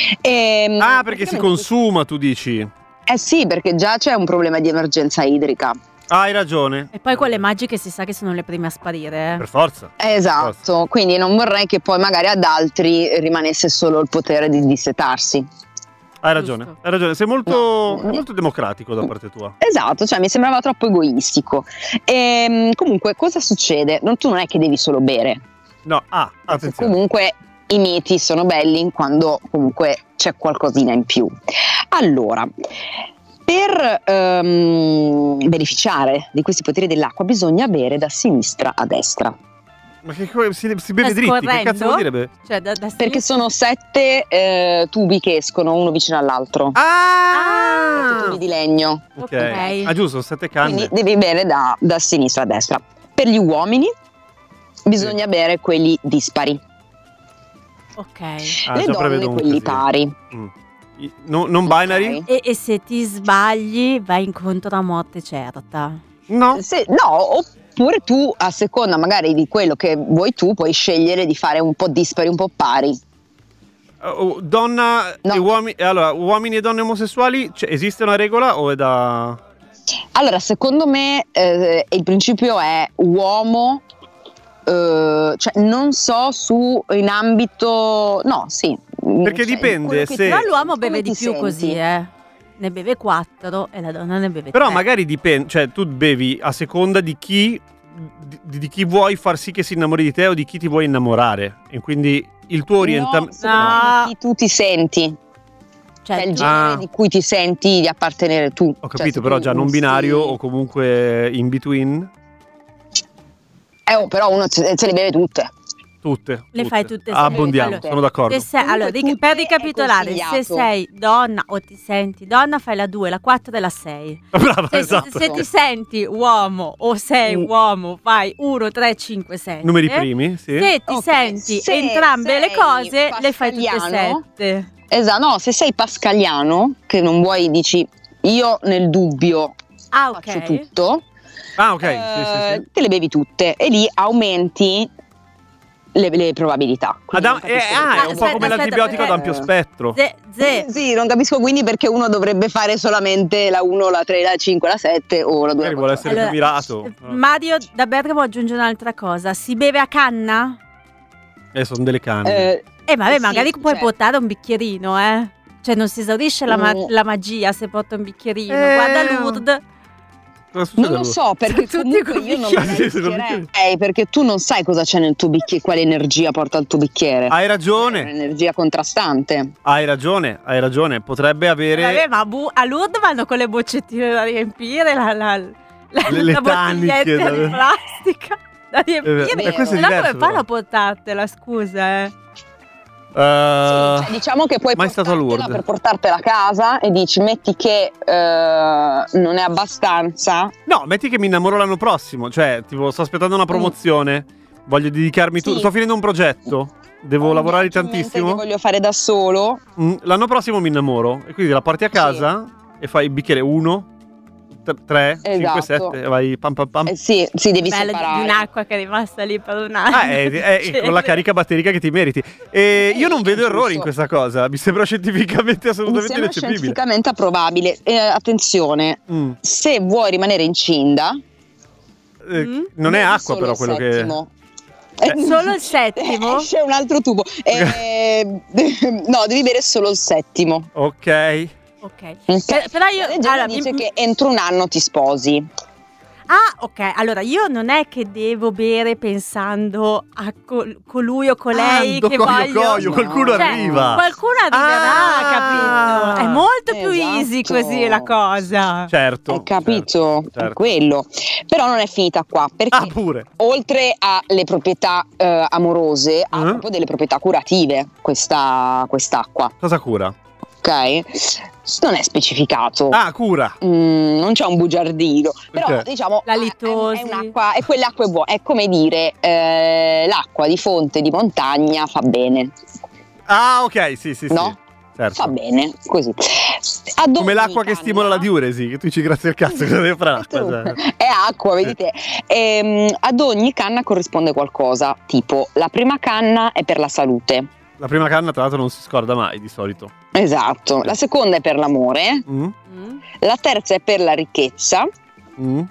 E, Ah, perché si praticamente- consuma, tu dici. Eh sì, perché già c'è un problema di emergenza idrica. Ah, hai ragione. E poi quelle magiche si sa che sono le prime a sparire. Per forza. Esatto, quindi non vorrei che poi magari ad altri rimanesse solo il potere di dissetarsi. Hai ragione. Giusto. Hai ragione. Sei molto, No. molto democratico da parte tua. Esatto, cioè mi sembrava troppo egoistico. E, comunque, cosa succede? Non, tu non è che devi solo bere. No, ah, attenzione. Comunque i miti sono belli quando comunque c'è qualcosina in più. Allora, per ehm, beneficiare di questi poteri dell'acqua bisogna bere da sinistra a destra, Ma che co- si, si beve Eh, dritti? Che scorrendo? cazzo vuol dire? be- Cioè, da, da perché sinistra- sono sette eh, tubi che escono uno vicino all'altro, Ah! tubi di legno, Ok. Ok. Ah, giusto, sette canne. quindi devi bere da, da sinistra a destra. Per gli uomini bisogna bere quelli dispari, Ok. Ah, le già donne prevedo un quelli casino. pari. Mm. I- no- non binary? Ok? E, e se ti sbagli vai incontro a morte certa. No. Se, no, oppure tu, a seconda magari di quello che vuoi tu, puoi scegliere di fare un po' dispari, un po' pari. Uh, donna No. e uomini, allora, uomini e donne omosessuali, cioè, esiste una regola o è da... Allora, secondo me eh, il principio è uomo, eh, cioè non so su in ambito, no, sì. Perché Cioè, dipende quello che se- Però l'uomo come beve ti di più senti? così, eh. Ne beve quattro e la donna ne beve Però tre. magari dipende, cioè tu bevi a seconda di chi di, di chi vuoi far sì che si innamori di te o di chi ti vuoi innamorare. E quindi il tuo orientamento... No, secondo me di chi tu ti senti, Cioè, è il tu- genere Ah. di cui ti senti di appartenere tu. Ho Cioè, capito, se però tu già non si- binario o comunque in between. Eh, oh, però uno se, se le beve tutte. Tutte. Le fai tutte Ah, insieme. abbondiamo, Allora, sono d'accordo. Se sei, allora, Comunque ric- tutte per è ricapitolare, se consigliato. sei donna o ti senti donna, fai la due, la quattro e la sei. Brava, Se, esatto. se ti senti uomo o sei Uh. uomo, fai uno, tre, cinque, sei. Numeri primi, sì. Se ti Ok, senti se entrambe le sei cose, le fai tutte pascaliano, sette. Esatto, no, se sei pascaliano, che non vuoi, dici io nel dubbio Ah, faccio ok. tutto, Ah, ok, eh, sì, sì, sì. te le bevi tutte e lì aumenti le, le probabilità. Quindi Adam- non eh, capisco ah, è perché- un po' Aspetta, come aspetta, l'antibiotico ad perché- ampio spettro. Ze, ze. Sì, non capisco quindi perché uno dovrebbe fare solamente la uno, la tre, la cinque, la sette o la due. Magari la vuole quattro. essere più Allora, mirato. eh, Mario da Bergamo aggiunge un'altra cosa. Si beve a canna? Eh, sono delle canne. Eh, Eh, vabbè, Sì, magari puoi cioè- portare un bicchierino, eh. Cioè, non si esaurisce la, ma- Mm. la magia se porta un bicchierino. Eh. Guarda Lourdes. Cosa succede non lo allora? so perché Tutti comunque con io non bicchieri. me Sì, la sì, con rischierei, perché tu non sai cosa c'è nel tuo bicchiere, quale energia porta il tuo bicchiere. Hai È ragione, un'energia contrastante. hai ragione, hai ragione. Potrebbe avere... Vabbè, ma bu- a Lourdes vanno con le boccettine da riempire, la, la, la, Le- le la taniche bottiglietta da- di plastica da riempire. Eh, beh, questo è Se no diverso, come fanno però. a portartela, scusa, eh? Eh, Sì, cioè, diciamo che puoi mai stato a portartela Lourdes. per portartela a casa e dici metti che eh, non è abbastanza. No, metti che mi innamoro l'anno prossimo. Cioè, tipo, sto aspettando una promozione. Voglio dedicarmi tu. Sì. Sto finendo un progetto. Devo Ho un lavorare viaggio in mente tantissimo. Che voglio fare da solo. Mm, l'anno prossimo mi innamoro. E quindi la porti a casa e fai il bicchiere uno, tre, cinque, Esatto. sette. E vai pam pam pam. Eh sì, sì, devi Bello di separare. un'acqua che è rimasta lì per un anno. Ah, è, è- è con la carica batterica che ti meriti. E io non È vedo errori giusto. in questa cosa. Mi sembra scientificamente Mi assolutamente sembra ineccepibile. scientificamente approvabile. Eh, attenzione, Mm. se vuoi rimanere incinta, Eh, Mm. non è bevi acqua, solo però il quello che. settimo. Eh. Solo il settimo? Esce un altro tubo. Eh, no, devi bere solo il settimo. Ok. Ok. Ok. Per- però io La leggenda allora, mi- dice che entro un anno ti sposi. Ah, ok. Allora, io non è che devo bere pensando a col- colui o colei Ando, che coglio, voglio. coglio, qualcuno Cioè, arriva. Qualcuno arriverà, Ah. capito? È molto più Esatto. easy così la cosa. Certo. Hai capito? certo, certo. È quello. Però non è finita qua, perché Ah, pure. oltre alle proprietà eh, amorose, ha Mhm. proprio delle proprietà curative questa, quest'acqua. Cosa cura? Ok? Non è specificato. Ah, cura. Mm, non c'è un bugiardino, però Ok. diciamo La è- litosi. è, un'acqua, è quell'acqua è buona, è come dire eh, l'acqua di fonte di montagna fa bene, Ah, ok, sì, sì, sì. no? Certo. Fa bene, così. Ad Come ogni l'acqua che canna- stimola la diuresi, che tu ci grazie al cazzo, cosa deve fare l'acqua? cioè. È acqua, vedi te. Ehm, ad ogni canna corrisponde qualcosa, tipo la prima canna è per la salute. La prima canna, tra l'altro, non si scorda mai di solito. Esatto, la seconda è per l'amore, Mm? Mm. la terza è per la ricchezza, Mm?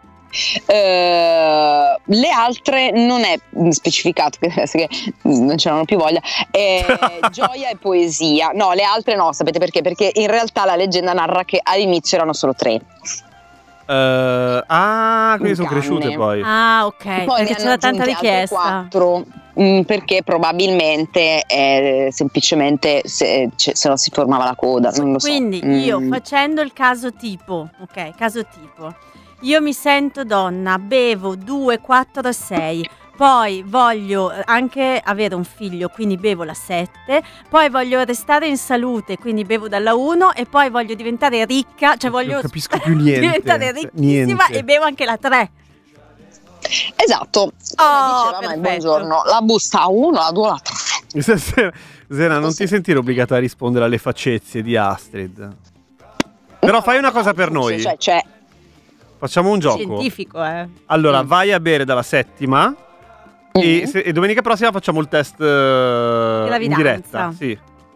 eh, le altre non è specificato, perché non c'erano più voglia, eh, gioia e poesia. No, le altre no, sapete perché? Perché in realtà la leggenda narra che all'inizio erano solo tre. Eh, ah, quindi sono Canne. cresciute poi. Ah, ok. Poi perché ne hanno c'era tanta aggiunte altre richiesta. quattro, mm, perché probabilmente eh, semplicemente se, cioè, se no si formava la coda, non lo so. Quindi io Mm. facendo il caso tipo, ok, caso tipo, io mi sento donna, bevo due, quattro, sei, poi voglio anche avere un figlio, quindi bevo la sette, poi voglio restare in salute, quindi bevo dalla uno e poi voglio diventare ricca, cioè voglio Non capisco più niente. diventare riccissima Niente. e bevo anche la tre. Esatto, come Oh, diceva mai perfetto. buongiorno, la busta a uno, la due, la tre. Zena, non ti sentire obbligata a rispondere alle faccezie di Astrid. Però fai una cosa per noi. Cioè, c'è Facciamo un gioco. Scientifico, eh. Allora, Mm. vai a bere dalla settima e, se- e domenica prossima facciamo il test eh, in gravidanza. diretta. Sì.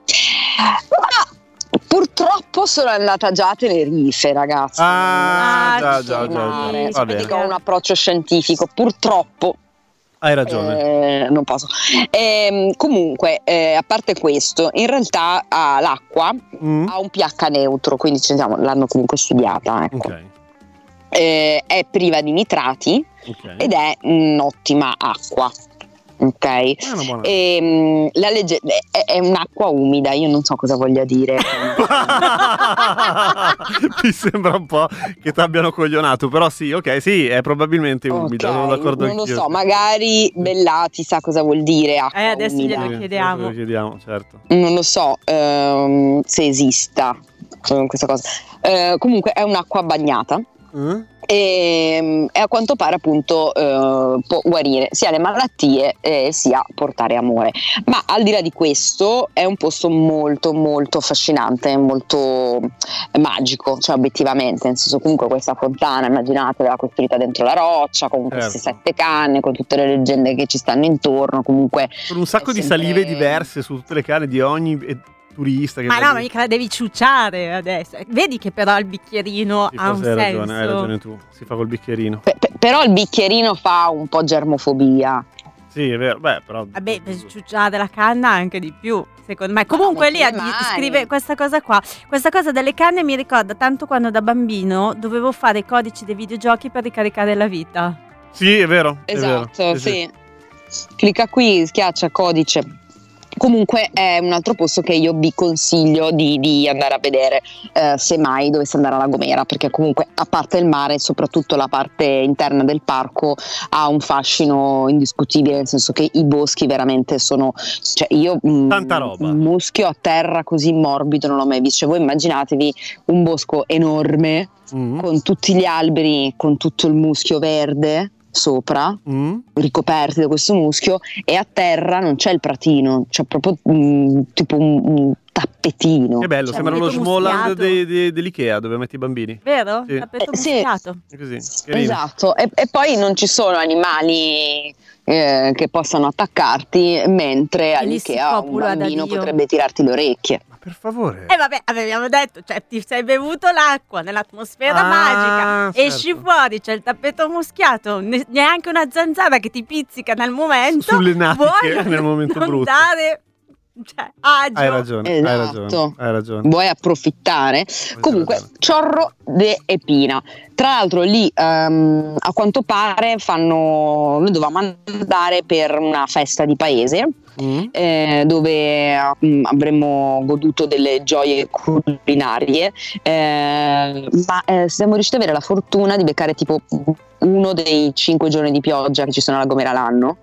Ma purtroppo sono andata già a Tenerife, ragazzi. Ah, Ah, già, sì, già, già, Mare. già. Va Sapete bene. che ho un approccio scientifico, purtroppo. Hai ragione. Eh, non posso. Ehm, comunque, eh, a parte questo, in realtà ah, l'acqua Mm? ha un pH neutro, quindi ci siamo- l'hanno comunque studiata. Ecco. Ok. Eh, è priva di nitrati Ok. ed è un'ottima acqua. Ok. È una buona. Ehm, la legge- è, è un'acqua umida, io non so cosa voglia dire. Mi sembra un po' che ti abbiano coglionato, però sì, ok, sì, è probabilmente umida, Ok, sono d'accordo non lo anch'io. so, magari Bellati sa cosa vuol dire acqua Eh, adesso umida. glielo Sì, chiediamo. Lo chiediamo, certo. Non lo so ehm, se esista eh, questa cosa. Eh, comunque è un'acqua bagnata Mm? e, e a quanto pare appunto eh, può guarire sia le malattie eh, sia portare amore. Ma al di là di questo è un posto molto molto affascinante, molto magico, cioè obiettivamente, nel senso, comunque questa fontana, immaginate, l'ha costruita dentro la roccia con queste Certo. sette canne, con tutte le leggende che ci stanno intorno, comunque Con un sacco È di sempre- salive diverse su tutte le canne di ogni eh, turista che Ma vedi. no, ma mica la devi ciucciare adesso. Vedi che però il bicchierino Sì, ha un forse hai senso. ragione, hai ragione tu. Si fa col bicchierino. Pe- pe- però il bicchierino fa un po' germofobia. Sì, è vero. Beh, però. Vabbè, per ciucciare la canna anche di più, secondo me. Comunque metti lì le a- mani. scrive questa cosa qua. Questa cosa delle canne mi ricorda tanto quando da bambino dovevo fare i codici dei videogiochi per ricaricare la vita. Sì, è vero. è vero. Esatto, sì. Clicca qui, schiaccia codice. Comunque è un altro posto che io vi consiglio di, di andare a vedere eh, se mai dovesse andare a La Gomera, perché comunque a parte il mare, soprattutto la parte interna del parco ha un fascino indiscutibile, nel senso che i boschi veramente sono, cioè io mm, Tanta roba. un muschio a terra così morbido non l'ho mai visto. Voi immaginatevi un bosco enorme Mm. con tutti gli alberi, con tutto il muschio verde sopra, Mm. ricoperti da questo muschio, e a terra non c'è il pratino, c'è proprio mm, tipo un, un tappetino. Che bello, Cioè, sembra un lo letto Smoland muschiato. de- de- dell'Ikea dove metti i bambini. Vero? Sì. Tappeto Eh, sì. muschiato. È così. carino. Esatto, e, e poi non ci sono animali eh, che possano attaccarti, mentre E lì si all'Ikea un copula da bambino Dio. potrebbe tirarti le orecchie. Ma per favore. E vabbè, avevamo detto, cioè ti sei bevuto l'acqua nell'atmosfera Ah, magica, esci certo. fuori, c'è il tappeto muschiato, ne- neanche una zanzara che ti pizzica nel momento. Sulle natiche vuoi nel momento non brutto. dare, cioè, agio. Hai ragione, hai Esatto. ragione. Hai ragione. Vuoi approfittare? Comunque, ragione. Ciorro de Epina. Tra l'altro lì ehm, a quanto pare fanno, noi dovevamo andare per una festa di paese Mm. eh, dove mm, avremmo goduto delle gioie culinarie, eh, ma eh, siamo riusciti ad avere la fortuna di beccare tipo uno dei cinque giorni di pioggia che ci sono alla Gomera l'anno,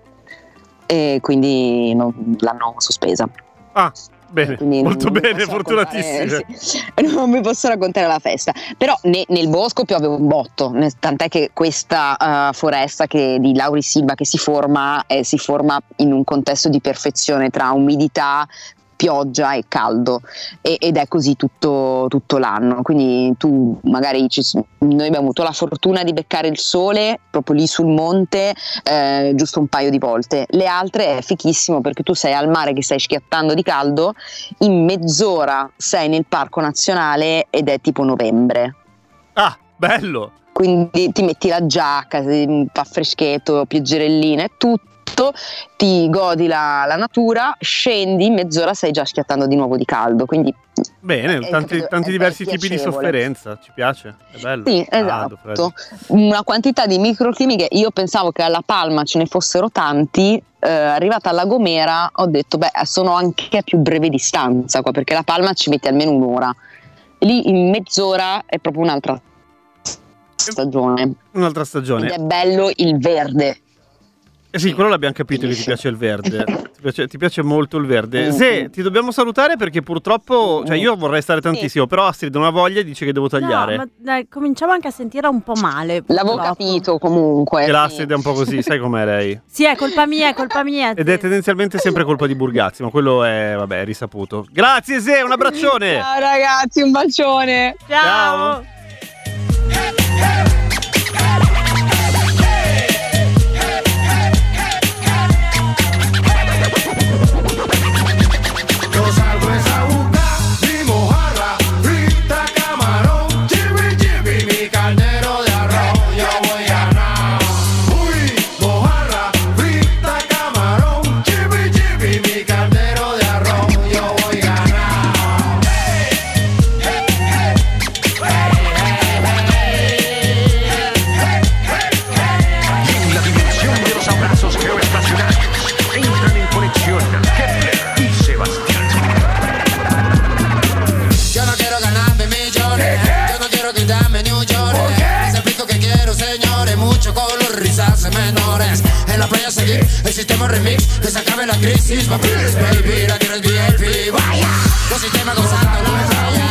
e quindi non, l'hanno sospesa. Ah, bene, Quindi molto non vi bene, posso fortunatissime. raccontare- sì, non vi posso raccontare la festa, però ne- nel bosco piove un botto, ne- tant'è che questa uh, foresta che, di Laurisilva che si forma eh, si forma in un contesto di perfezione tra umidità, pioggia e caldo, e- ed è così tutto, tutto l'anno. Quindi tu magari ci s- noi abbiamo avuto la fortuna di beccare il sole proprio lì sul monte eh, giusto un paio di volte. Le altre è fichissimo perché tu sei al mare che stai schiattando di caldo, in mezz'ora sei nel parco nazionale ed è tipo novembre. Ah, bello. Quindi ti metti la giacca, si- fa freschetto, pioggerelline, tutto, ti godi la, la natura, scendi, in mezz'ora sei già schiattando di nuovo di caldo. Quindi Bene, Eh, tanti, capito, tanti è- diversi è tipi di piacevole. sofferenza, ci piace, è bello. sì, Caldo, freddo. esatto. Una quantità di microclimi che io pensavo che alla Palma ce ne fossero tanti. Eh, arrivata alla Gomera ho detto beh, sono anche a più breve distanza qua, perché la Palma ci mette almeno un'ora, lì in mezz'ora è proprio un'altra stagione, Un'altra ed stagione. è bello il verde. Eh sì, quello l'abbiamo capito che ti piace il verde. Ti piace, ti piace molto il verde. Mm. Se ti dobbiamo salutare perché purtroppo, cioè io vorrei stare tantissimo, però Astrid non ha voglia e dice che devo tagliare. No, ma dai, cominciamo anche a sentire un po' male. L'avevo purtroppo. capito comunque. Che la sì. Astrid è un po' così, sai com'è lei? Sì, è colpa mia, è colpa mia. Ed è tendenzialmente sempre colpa di Burgazzi, ma quello è, vabbè, è risaputo. Grazie Se, un abbraccione! Ciao ragazzi, un bacione. Ciao. Ciao. señores, mucho color, risas menores. En la playa seguir el sistema remix, que se acabe la crisis. Ma please, baby, la quiero el V I P. Vaya, los sistemas gozando la playa.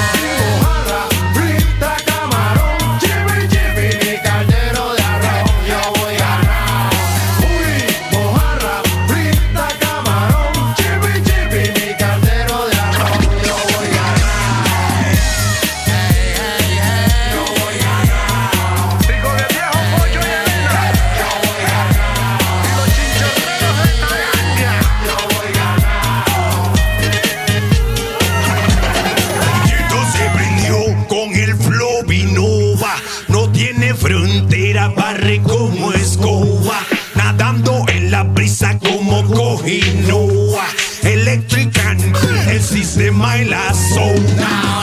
Frita camarón, chibi chibi, mi caldero de arroz, yo voy a ganar. Uy, mojarra, frita camarón, chibi chibi, mi caldero de arroz, yo voy a ganar. Hey, hey, hey, yo voy a ganar. Pico de viejo, pollo y elena, yo voy a ganar. Y los chinchorreros de Tailandia, yo voy a ganar. Esto se prendió con el flow Vinova. No tiene frontera, barre como escoba. Nadando en la brisa como Cojinoa. Electrican, el sistema y la zona.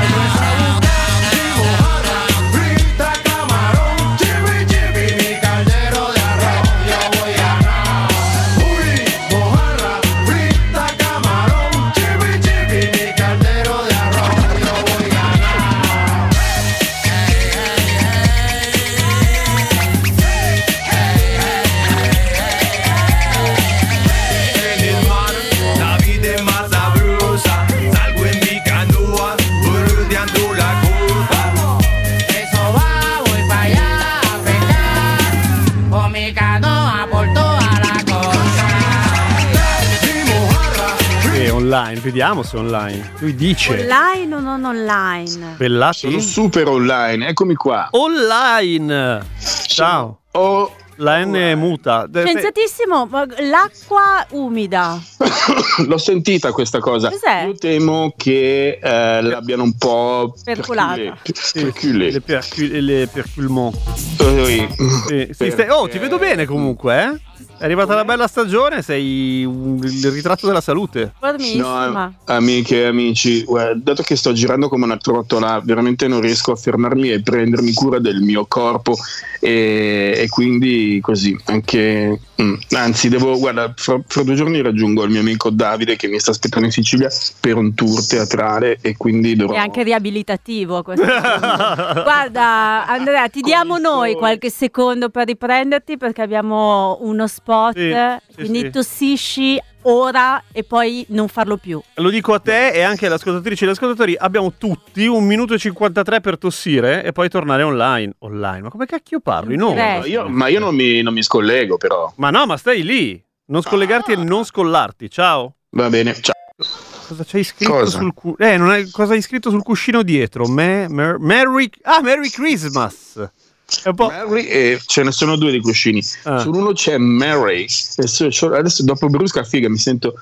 Frita camarón, chibi chibi, mi caldero de arroz, yo voy a ganar. Uy, mojarra, frita camarón, chibi chibi, mi caldero de arroz, yo voy a ganar. Hey, hey, hey. En el mar, la vida es más sabrosa. Salgo en mi canoa, bordeando la curva. Eso va, voy para allá a pescar, con mi canoa por toda la costa. Mi mojarra, È online, vediamo se è online. Lui dice Online o non online? Bellati? Sono super online, eccomi qua. Online. Ciao. Oh, La N è muta. De- Sensatissimo, ma l'acqua umida. l'ho sentita questa cosa. Cos'è? Io temo che eh, l'abbiano un po' Perculata. perculé. Le, percul- le perculement. Eh, Sì, sì, stai- oh, ti vedo bene comunque, eh? È arrivata la bella stagione, sei un- il ritratto della salute. Buonissima. No, amiche e amici, guarda, dato che sto girando come una trottola, veramente non riesco a fermarmi e prendermi cura del mio corpo e, e quindi così, anche mm, anzi devo, guarda, fra, fra due giorni raggiungo il mio amico Davide che mi sta aspettando in Sicilia per un tour teatrale e quindi dovrò... È anche riabilitativo a questo punto. Guarda, Andrea, ti diamo noi qualche secondo per riprenderti perché abbiamo uno spot, Sì, sì, quindi sì. tossisci ora e poi non farlo più. Lo dico a te e anche alle ascoltatrici e agli ascoltatori, abbiamo tutti un minuto e cinquantatré per tossire e poi tornare online. Online, ma come cacchio parli? No. Direi. Io- ma io non mi, non mi scollego però. Ma no, ma stai lì. Non scollegarti Ah. e non scollarti. Ciao. Va bene, ciao. Cosa c'hai scritto Cosa? sul cu- Eh, non è... cosa hai scritto sul cuscino dietro? Me- mer- Merry... Ah, Merry Christmas. È un po'... Mary e ce ne sono due di cuscini. Ah. Su uno c'è Mary. E su- su- adesso dopo brusca figa mi sento.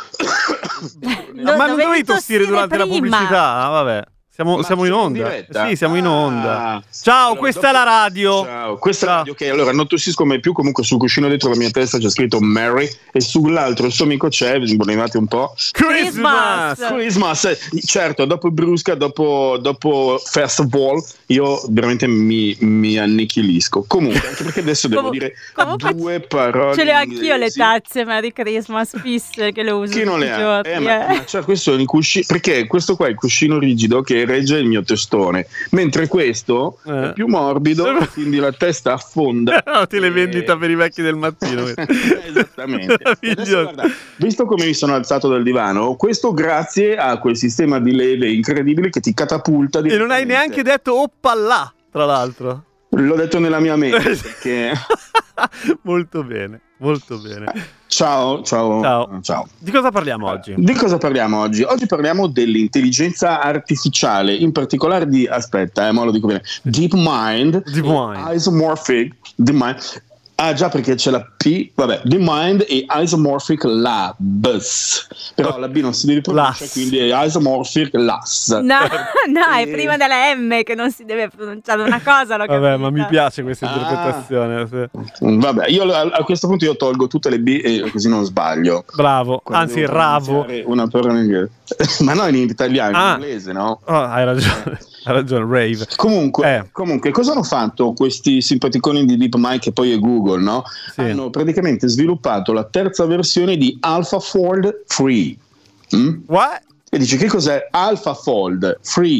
Do- ma non dovevi dovevi tossire durante la prima. pubblicità? Ah, vabbè. Siamo, Ma siamo in siamo onda. diretta? Sì, siamo in onda. Ah. Ciao, Allora, questa dopo- è la radio. Ciao, questa Ciao. è radio. Ok, allora non tossisco mai più. Comunque sul cuscino dietro la mia testa c'è scritto Mary e sull'altro il suo amico c'è. Volevate un po'. Christmas. Christmas, eh, certo, dopo Brusca, dopo, dopo Festival, io veramente mi, mi annichilisco. Comunque, anche perché adesso devo Comu- dire comunque due parole. Ce le ho anch'io le inglesi. tazze Merry Christmas fisse che lo uso Chi non tutti le i ha? giorni. Eh, ma, eh. ma c'è questo è il cuscino, perché questo qua è il cuscino rigido che regge il mio testone, mentre questo Eh. è più morbido, quindi la testa affonda. No, te le Eh. vendita per i vecchi del mattino. Esattamente. Adesso, Meraviglioso. guarda, visto come mi sono alzato dal divano, questo grazie a quel sistema di leve incredibile che ti catapulta. E non hai neanche detto oppalà, tra l'altro. L'ho detto nella mia mente perché. Molto bene, molto bene. Ciao, ciao, Ciao. ciao. Di cosa parliamo oggi? Di cosa parliamo oggi? Oggi parliamo dell'intelligenza artificiale, in particolare di, aspetta, eh, ma lo dico bene, Deep Mind, Deep Mind. Isomorphic, Deep Mind. Ah già, perché c'è la P, vabbè, Deep Mind e Isomorphic Labs, però la B non si deve pronunciare, Las. quindi è Isomorphic Labs. No, no, è Eh. prima della M che non si deve pronunciare una cosa. L'ho Vabbè, ma mi capita. piace questa Ah. interpretazione. sì. Mm, Vabbè, io a, a questo punto io tolgo tutte le B e così non sbaglio. Bravo, Quando anzi devo ravo. pronunciare una parola in inglese. Ma no, in italiano, Ah. in inglese, no? Oh, hai ragione, hai ragione, rave. Comunque, Eh. comunque, cosa hanno fatto questi simpaticoni di DeepMind che poi è Google, no? Sì. Hanno praticamente sviluppato la terza versione di AlphaFold Free. Mm? What? E dici che cos'è AlphaFold Free?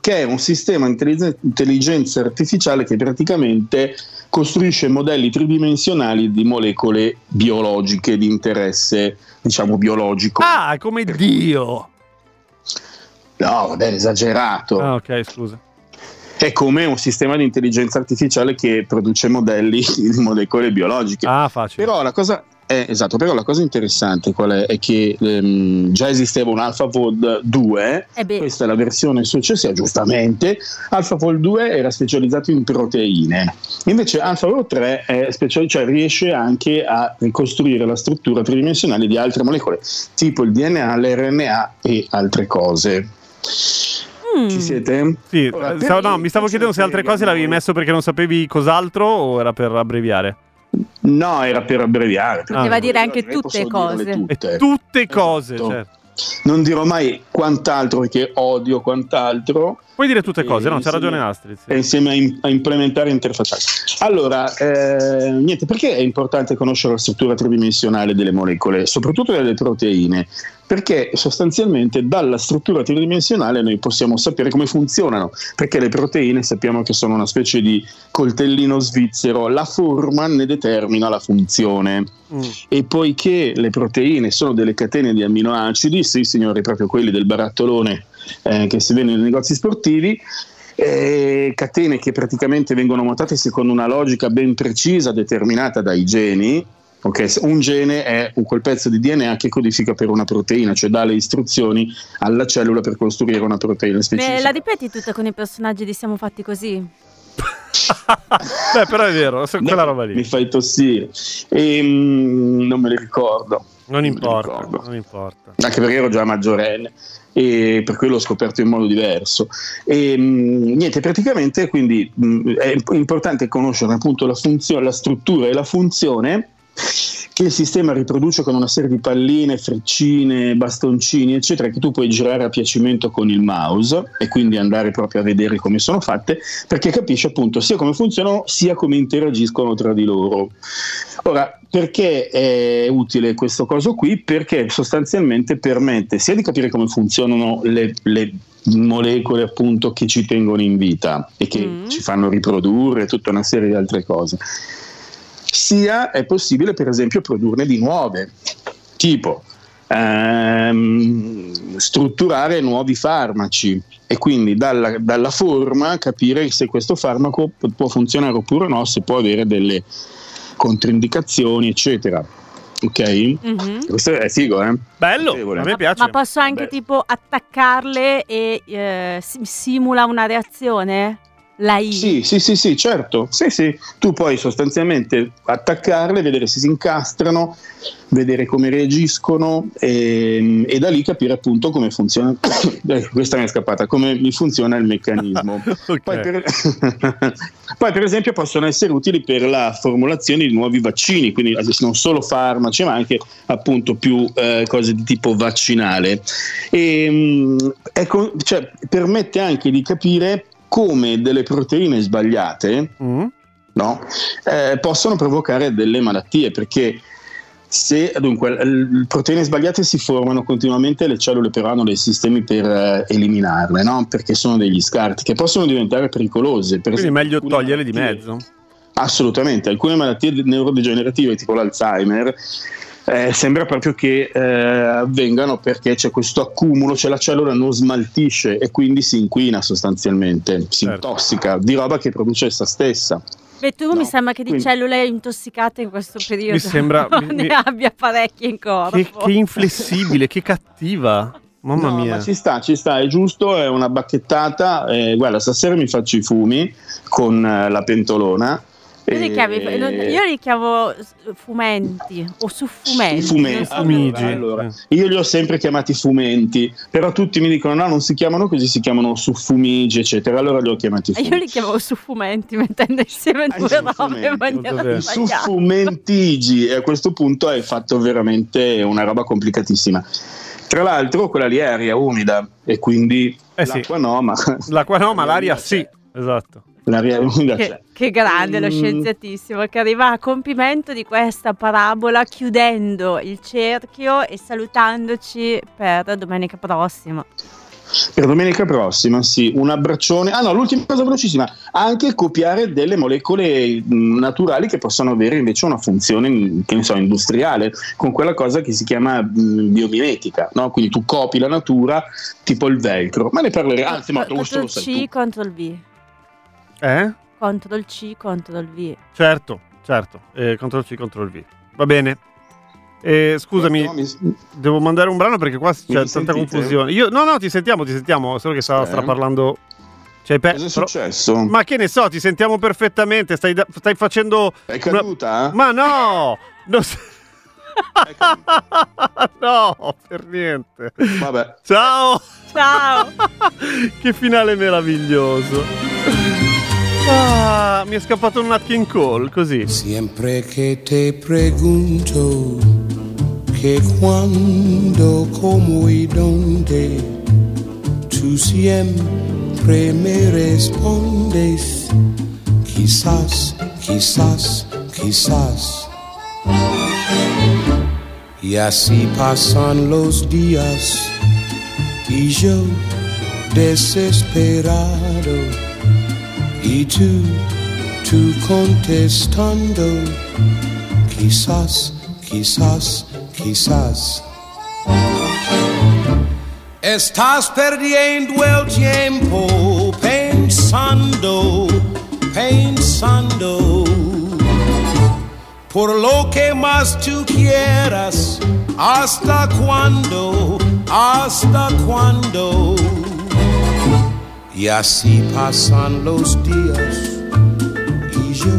che è un sistema di intelligenza- intelligenza artificiale che praticamente costruisce modelli tridimensionali di molecole biologiche di interesse, diciamo, biologico. Ah, come Dio! No, vabbè, esagerato. Ah, ok, scusa. È come un sistema di intelligenza artificiale che produce modelli di molecole biologiche. Ah, facile. Però la cosa è, esatto, però la cosa interessante qual è? È che ehm, già esisteva un AlphaFold due, Eh beh. questa è la versione successiva, giustamente. AlphaFold due era specializzato in proteine, invece AlphaFold tre è special- cioè riesce anche a ricostruire la struttura tridimensionale di altre molecole, tipo il D N A, l'R N A e altre cose. Mm. Ci siete? Sì, Ora, stavo- per- no, mi stavo chiedendo se altre cose l'avevi messo perché non sapevi cos'altro o era per abbreviare. No, era per abbreviare. Poteva perché dire anche potrei tutte posso dirle cose. tutte. E tutte cose, Esatto. certo. Non dirò mai quant'altro perché odio quant'altro. Puoi dire tutte cose, no? C'ha insieme- ragione Astrid. sì. E insieme a, im- a implementare interfacciate. Allora, eh, niente, perché è importante conoscere la struttura tridimensionale delle molecole, soprattutto delle proteine? Perché sostanzialmente dalla struttura tridimensionale noi possiamo sapere come funzionano, perché le proteine sappiamo che sono una specie di coltellino svizzero, la forma ne determina la funzione. Mm. E poiché le proteine sono delle catene di amminoacidi, sì signori, proprio quelli del barattolone eh, che si vende nei negozi sportivi, eh, catene che praticamente vengono montate secondo una logica ben precisa determinata dai geni. Okay, un gene è un quel pezzo di D N A che codifica per una proteina, cioè dà le istruzioni alla cellula per costruire una proteina specifica. Me la ripeti tutta con i personaggi di Siamo fatti così? Beh, però è vero, so- quella roba lì. Mi fai tossire. E, mm, non me li ricordo. Non me li importa, ricordo. non importa. Anche perché ero già maggiorenne e per cui l'ho scoperto in modo diverso. E mh, niente, praticamente quindi mh, è importante conoscere appunto la funzione, la struttura e la funzione che il sistema riproduce con una serie di palline, freccine, bastoncini, eccetera, che tu puoi girare a piacimento con il mouse e quindi andare proprio a vedere come sono fatte, perché capisci appunto sia come funzionano sia come interagiscono tra di loro. Ora, perché è utile questo coso qui? Perché sostanzialmente permette sia di capire come funzionano le, le molecole appunto che ci tengono in vita e che Mm. ci fanno riprodurre tutta una serie di altre cose, sia è possibile per esempio produrne di nuove, tipo ehm, strutturare nuovi farmaci e quindi dalla, dalla forma capire se questo farmaco pu- può funzionare oppure no, se può avere delle controindicazioni eccetera. Ok? Mhm. Questo è figo, eh? Bello, Notevole. a me Ma, piace. ma posso anche Beh. tipo attaccarle e eh, si- simula una reazione? La I? Sì, sì, sì, sì, certo. Sì, sì. Tu puoi sostanzialmente attaccarle, vedere se si incastrano, vedere come reagiscono e, e da lì capire appunto come funziona. Eh, questa mi è scappata, come mi funziona il meccanismo. Ok. Poi, per... Poi per esempio possono essere utili per la formulazione di nuovi vaccini, quindi non solo farmaci ma anche appunto più eh, cose di tipo vaccinale. E, mh, ecco, cioè, permette anche di capire come delle proteine sbagliate Mm. no, eh, possono provocare delle malattie, perché se dunque le proteine sbagliate si formano continuamente, le cellule però hanno dei sistemi per eh, eliminarle, no? Perché sono degli scarti che possono diventare pericolose. Per Quindi è esempio, meglio alcune toglierle di malattie- mezzo. Assolutamente, alcune malattie de- neurodegenerative tipo l'Alzheimer eh, sembra proprio che eh, avvengano perché c'è questo accumulo, cioè la cellula non smaltisce e quindi si inquina sostanzialmente, si Certo. intossica di roba che produce essa stessa. Beh, tu No, mi sembra che di quindi- cellule intossicate in questo periodo Mi sembra- mi- ne mi- abbia parecchie in corpo. Che, che inflessibile, che cattiva. Mamma No, mia. ma ci sta, ci sta, è giusto, è una bacchettata. eh, guarda, stasera mi faccio i fumi con eh, la pentolona. Tu li e- chiami- non- io li chiamo s- fumenti o suffumenti. I fumenti. non so. Fumigi. Allora, allora, io li ho sempre chiamati fumenti, però tutti mi dicono no, non si chiamano così, si chiamano suffumigi, eccetera. Allora li ho chiamati E io fumenti. li chiamavo suffumenti mettendo insieme Ah, i due robe in suffumenti, maniera molto bene. I sbagliata. suffumentigi, e a questo punto hai fatto veramente una roba complicatissima. Tra l'altro quella lì è aria umida e quindi Eh sì. l'acqua no, ma L'acqua no, ma l'aria sì. Esatto. l'aria umida c'è. Che, che grande lo Mm. scienziatissimo che arriva a compimento di questa parabola chiudendo il cerchio e salutandoci per domenica prossima. Per domenica prossima, sì, un abbraccione. Ah no, l'ultima cosa velocissima, anche copiare delle molecole mh, naturali che possono avere invece una funzione, che ne so, industriale, con quella cosa che si chiama mh, biomimetica, no? Quindi tu copi la natura, tipo il velcro. Ma ne parleremo, anzi, ma questo lo sai C, tu. Ctrl V. Eh? Ctrl C, Ctrl V. Certo, certo. Eh, Ctrl C, Ctrl V. Va bene. Eh, scusami, No, mi- devo mandare un brano perché qua c'è Mi tanta sentite? confusione. Io, no, no, ti sentiamo, ti sentiamo. Solo che stava Sì. stra parlando. Cioè, pe- Cosa è però- successo? Ma che ne so, ti sentiamo perfettamente. Stai, da- stai facendo. È una- caduta? Ma no! Non s- È caduta. no, per niente. Vabbè. Ciao! Ciao. Che finale meraviglioso. Ah, mi è scappato un Nat King Cole, così. Siempre que te pregunto que cuando, cómo y dónde, tú siempre me respondes, quizás, quizás, quizás. Y así pasan los días y yo desesperado. Y tú, tú contestando, quizás, quizás, quizás. Estás perdiendo el tiempo pensando, pensando. Por lo que más tú quieras, hasta cuándo, hasta cuándo. Y así pasan los días y yo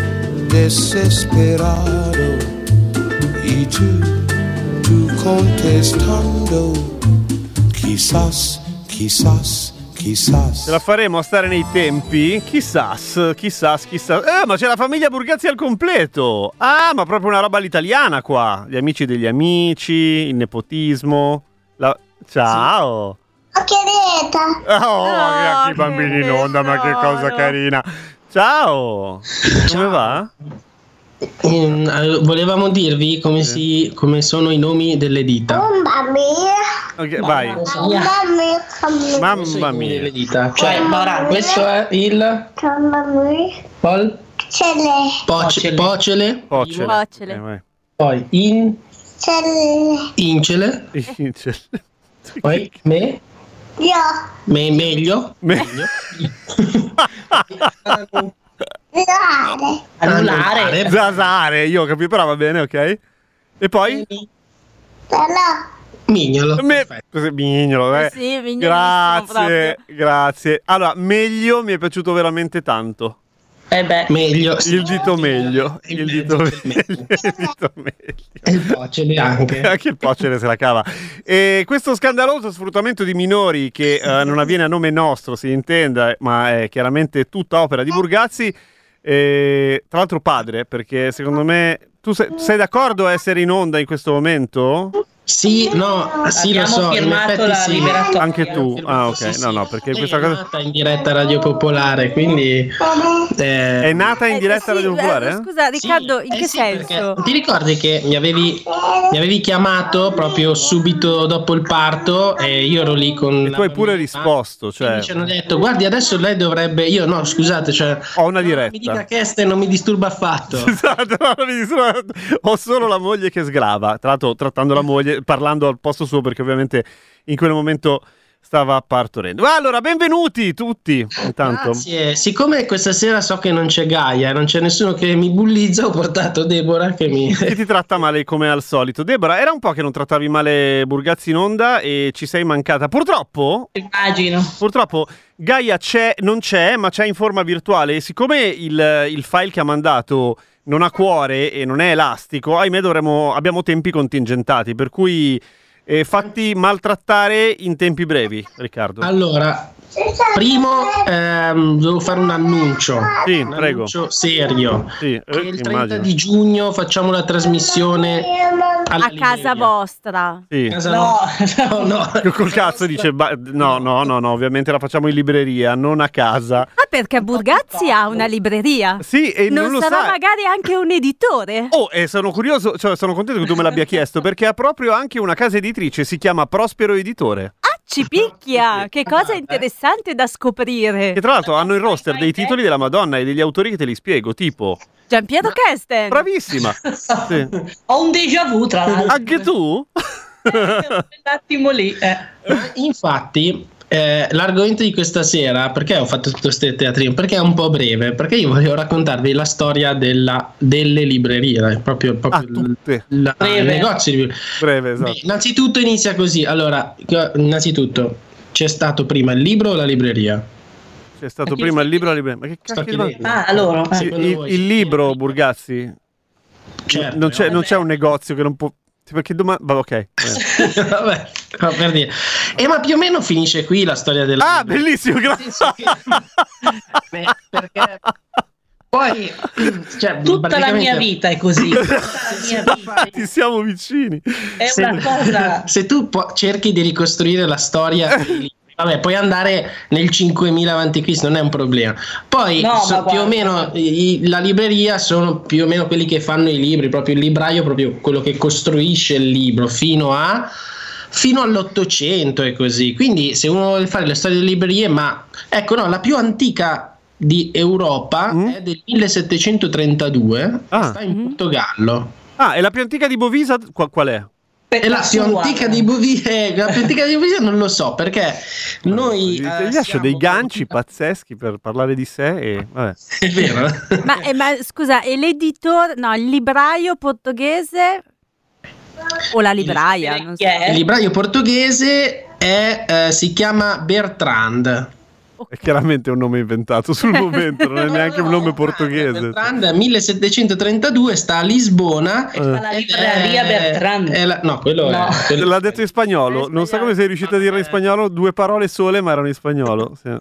desesperado y tú, tú contestando, quizás, quizás, quizás. Ce la faremo a stare nei tempi? Chissà, chissà, chissà. Eh, ma c'è la famiglia Burgazzi al completo. Ah, ma proprio una roba all'italiana qua. Gli amici degli amici, il nepotismo. La... Ciao. Occhialetta. Oh, che anche i che bambini in onda, ma che cosa tesoro. carina. Ciao. Come va? Ehm, eh, volevamo dirvi come, si, come sono i nomi delle dita. Mamma mia. Ok, vai. Mamma mia. Come sono i Mamma nomi mia. delle dita. Cioè, questo è il Mamma mia. pol, Celle. poce- pocele, Pocele. Pocele. Eh, vai. poi in, Celle. incele, poi me, Io. me meglio, Me- Virare. anulare, Zasare, io ho capito, però va bene, ok. E poi? Però. mignolo. Me- Perfetto. cos'è? Mignolo, eh. Sì, mignolissimo Grazie, proprio. grazie. Allora, meglio mi è piaciuto veramente tanto. Eh beh, meglio. sì. Il dito meglio, Il il mezzo dito del meglio, meglio. il dito meglio. E il pocele anche. Anche il pocere se la cava. E questo scandaloso sfruttamento di minori che eh, non avviene a nome nostro, si intenda, ma è chiaramente tutta opera di Burgazzi. E, tra l'altro padre, perché secondo me tu sei, sei d'accordo a essere in onda in questo momento? Sì, no, sì, lo Abbiamo so, in firmato effetti la sì. liberatoria. Anche tu? Ah, ok. Sì, No, sì. no, perché Lei questa è cosa nata in diretta Radio Popolare, quindi eh, è nata in Eh, diretta sì, Radio Popolare? eh, Scusa, Riccardo, sì, in eh che sì, senso? perché ti ricordi che mi avevi, mi avevi chiamato proprio subito dopo il parto e io ero lì con E la tu hai pure bambina, risposto, e cioè mi ci hanno detto guardi adesso lei dovrebbe, io no scusate, cioè ho una no, diretta. mi dica che este non mi disturba affatto. Esatto, no, non mi disturba. Ho solo la moglie che sgrava. Tra l'altro, trattando la moglie, parlando al posto suo, perché ovviamente in quel momento stava partorendo. Ma allora, benvenuti tutti. Intanto, Grazie, siccome questa sera so che non c'è Gaia, non c'è nessuno che mi bullizza, ho portato Deborah che mi... chi ti tratta male come al solito? Deborah, era un po' che non trattavi male Burgazzi in onda e ci sei mancata. Purtroppo, Immagino. purtroppo Gaia c'è, non c'è, ma c'è in forma virtuale. E siccome il, il file che ha mandato non ha cuore e non è elastico, ahimè dovremo, abbiamo tempi contingentati, per cui eh, fatti maltrattare in tempi brevi, Riccardo. Allora, primo ehm, devo fare un annuncio, Sì, un prego. annuncio serio. Sì, eh, Che il trenta immagino. di giugno facciamo la trasmissione alla A casa libreria. vostra. Sì. Casa No, no, no. Col cazzo dice, ba- no, no, no, no, ovviamente la facciamo in libreria, non a casa. Ah, perché Burgazzi ha una libreria. Sì, e non, Non lo sarà sai. magari anche un editore? Oh, e sono curioso, cioè sono contento che tu me l'abbia chiesto, perché ha proprio anche una casa editrice, si chiama Prospero Editore. Ah, Ci picchia! Che cosa interessante da scoprire. Che tra l'altro hanno il roster dei titoli della Madonna e degli autori che te li spiego, tipo Giampiero Kesten. Bravissima. Sì. Ho un déjà vu, tra l'altro. Anche tu? Un attimo lì. Eh. Infatti, eh, l'argomento di questa sera, perché ho fatto tutto questo teatrino? Perché è un po' breve, perché io volevo raccontarvi la storia della, delle librerie, proprio, proprio ah, tutte. Il, la, il negozio di librerie. Breve, esatto. Beh, innanzitutto inizia così. Allora, innanzitutto, c'è stato prima il libro o la libreria? C'è stato prima il libro o la libreria? Ma che cacchio di Ah, allora. il, il, il libro, Burgazzi? Certo, non, c'è, no, non c'è un negozio che non può... Perché domani... Va, ok. Vabbè, no, per dire. E ma più o meno finisce qui la storia della... Ah, bellissimo, grazie. Beh, perché... Poi... Cioè, tutta praticamente... la mia vita è così. Tutta la mia vita. Infatti siamo vicini. È se, una cosa... Se tu po- cerchi di ricostruire la storia... Vabbè, puoi andare nel cinquemila avanti Cristo, non è un problema. Poi No, so, ma più o meno i, la libreria sono più o meno quelli che fanno i libri, proprio il libraio, proprio quello che costruisce il libro fino a fino all'Ottocento e così. Quindi se uno vuole fare le storie delle librerie, ma ecco, no, la più antica di Europa mm? è del millesettecentotrentadue, ah. sta in Portogallo. Ah, e la più antica di Bovisa qual, qual è? E la più antica di Bovisa, eh, la più antica di Bovisa non lo so, perché noi eh, gli lascio dei ganci pazzeschi per parlare di sé e vabbè. È vero. ma, eh, ma scusa, e l'editore, no, il libraio portoghese o la libraia? Non so. Il libraio portoghese è, eh, si chiama Bertrand. È chiaramente un nome inventato sul momento, non è neanche un nome portoghese. Bertrand, millesettecentotrentadue, sta a Lisbona. E fa la libreria Bertrand. È la, no, quello No. è. Quello L'ha detto in spagnolo, non so come sei riuscito a dirlo in spagnolo, due parole sole ma erano in spagnolo. Sì.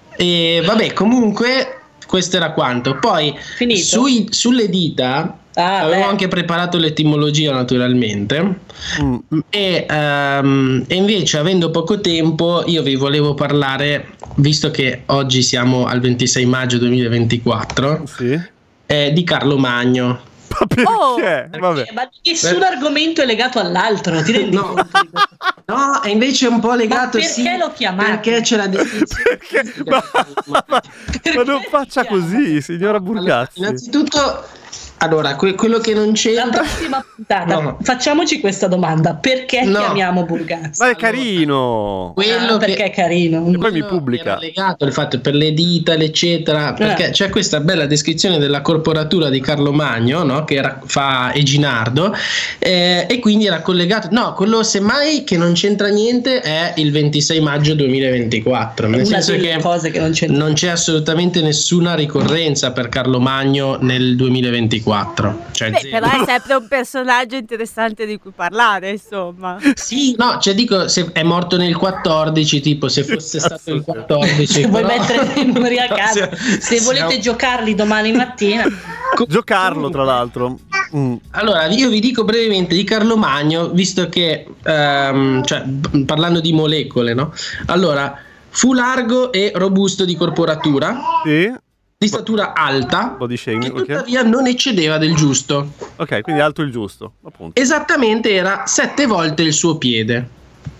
E vabbè, comunque questo era quanto. Poi sui, sulle dita Ah, avevo beh. anche preparato l'etimologia naturalmente Mm. e, ehm, e invece avendo poco tempo io vi volevo parlare, visto che oggi siamo al ventisei maggio duemilaventiquattro, Sì. eh, di Carlo Magno. Ma perché? Vabbè. Ma nessun argomento è legato all'altro, ti rendi conto? di questo? No, è invece un po' legato. Ma perché sì, lo chiamate? Perché c'è la definizione. Perché? Ma, ma- ma non faccia così, signora Burgazzi. Innanzitutto, allora, que- quello che non La c'entra. prossima puntata No. facciamoci questa domanda: perché No. chiamiamo Burgazzi? Ma è carino. Quello Ah, che- perché è carino. E poi mi Era pubblica. legato il fatto per le dita, eccetera, perché Eh. c'è questa bella descrizione della corporatura di Carlo Magno, no? Che era, fa Eginardo, eh, e quindi era collegato. No, quello semmai che non c'entra niente è il ventisei maggio duemilaventiquattro, nel Una senso delle che cose che non c'entra. non c'è assolutamente nessuna ricorrenza per Carlo Magno nel duemilaventiquattro. Cioè, Beh, zero. però è sempre un personaggio interessante di cui parlare, insomma. Sì, no, cioè dico, se è morto nel quattordici, tipo se fosse stato il quattordici, Vuoi però- mettere i numeri a caso? Se Siamo- volete giocarli domani mattina, Giocarlo, tra l'altro. Mm. Allora, io vi dico brevemente di Carlo Magno, visto che, ehm, cioè, b- parlando di molecole, no? Allora, fu largo e robusto di corporatura, Sì. di statura alta, Body che shaming, ok. tuttavia non eccedeva del giusto. Ok, quindi alto il giusto, appunto. Esattamente era sette volte il suo piede.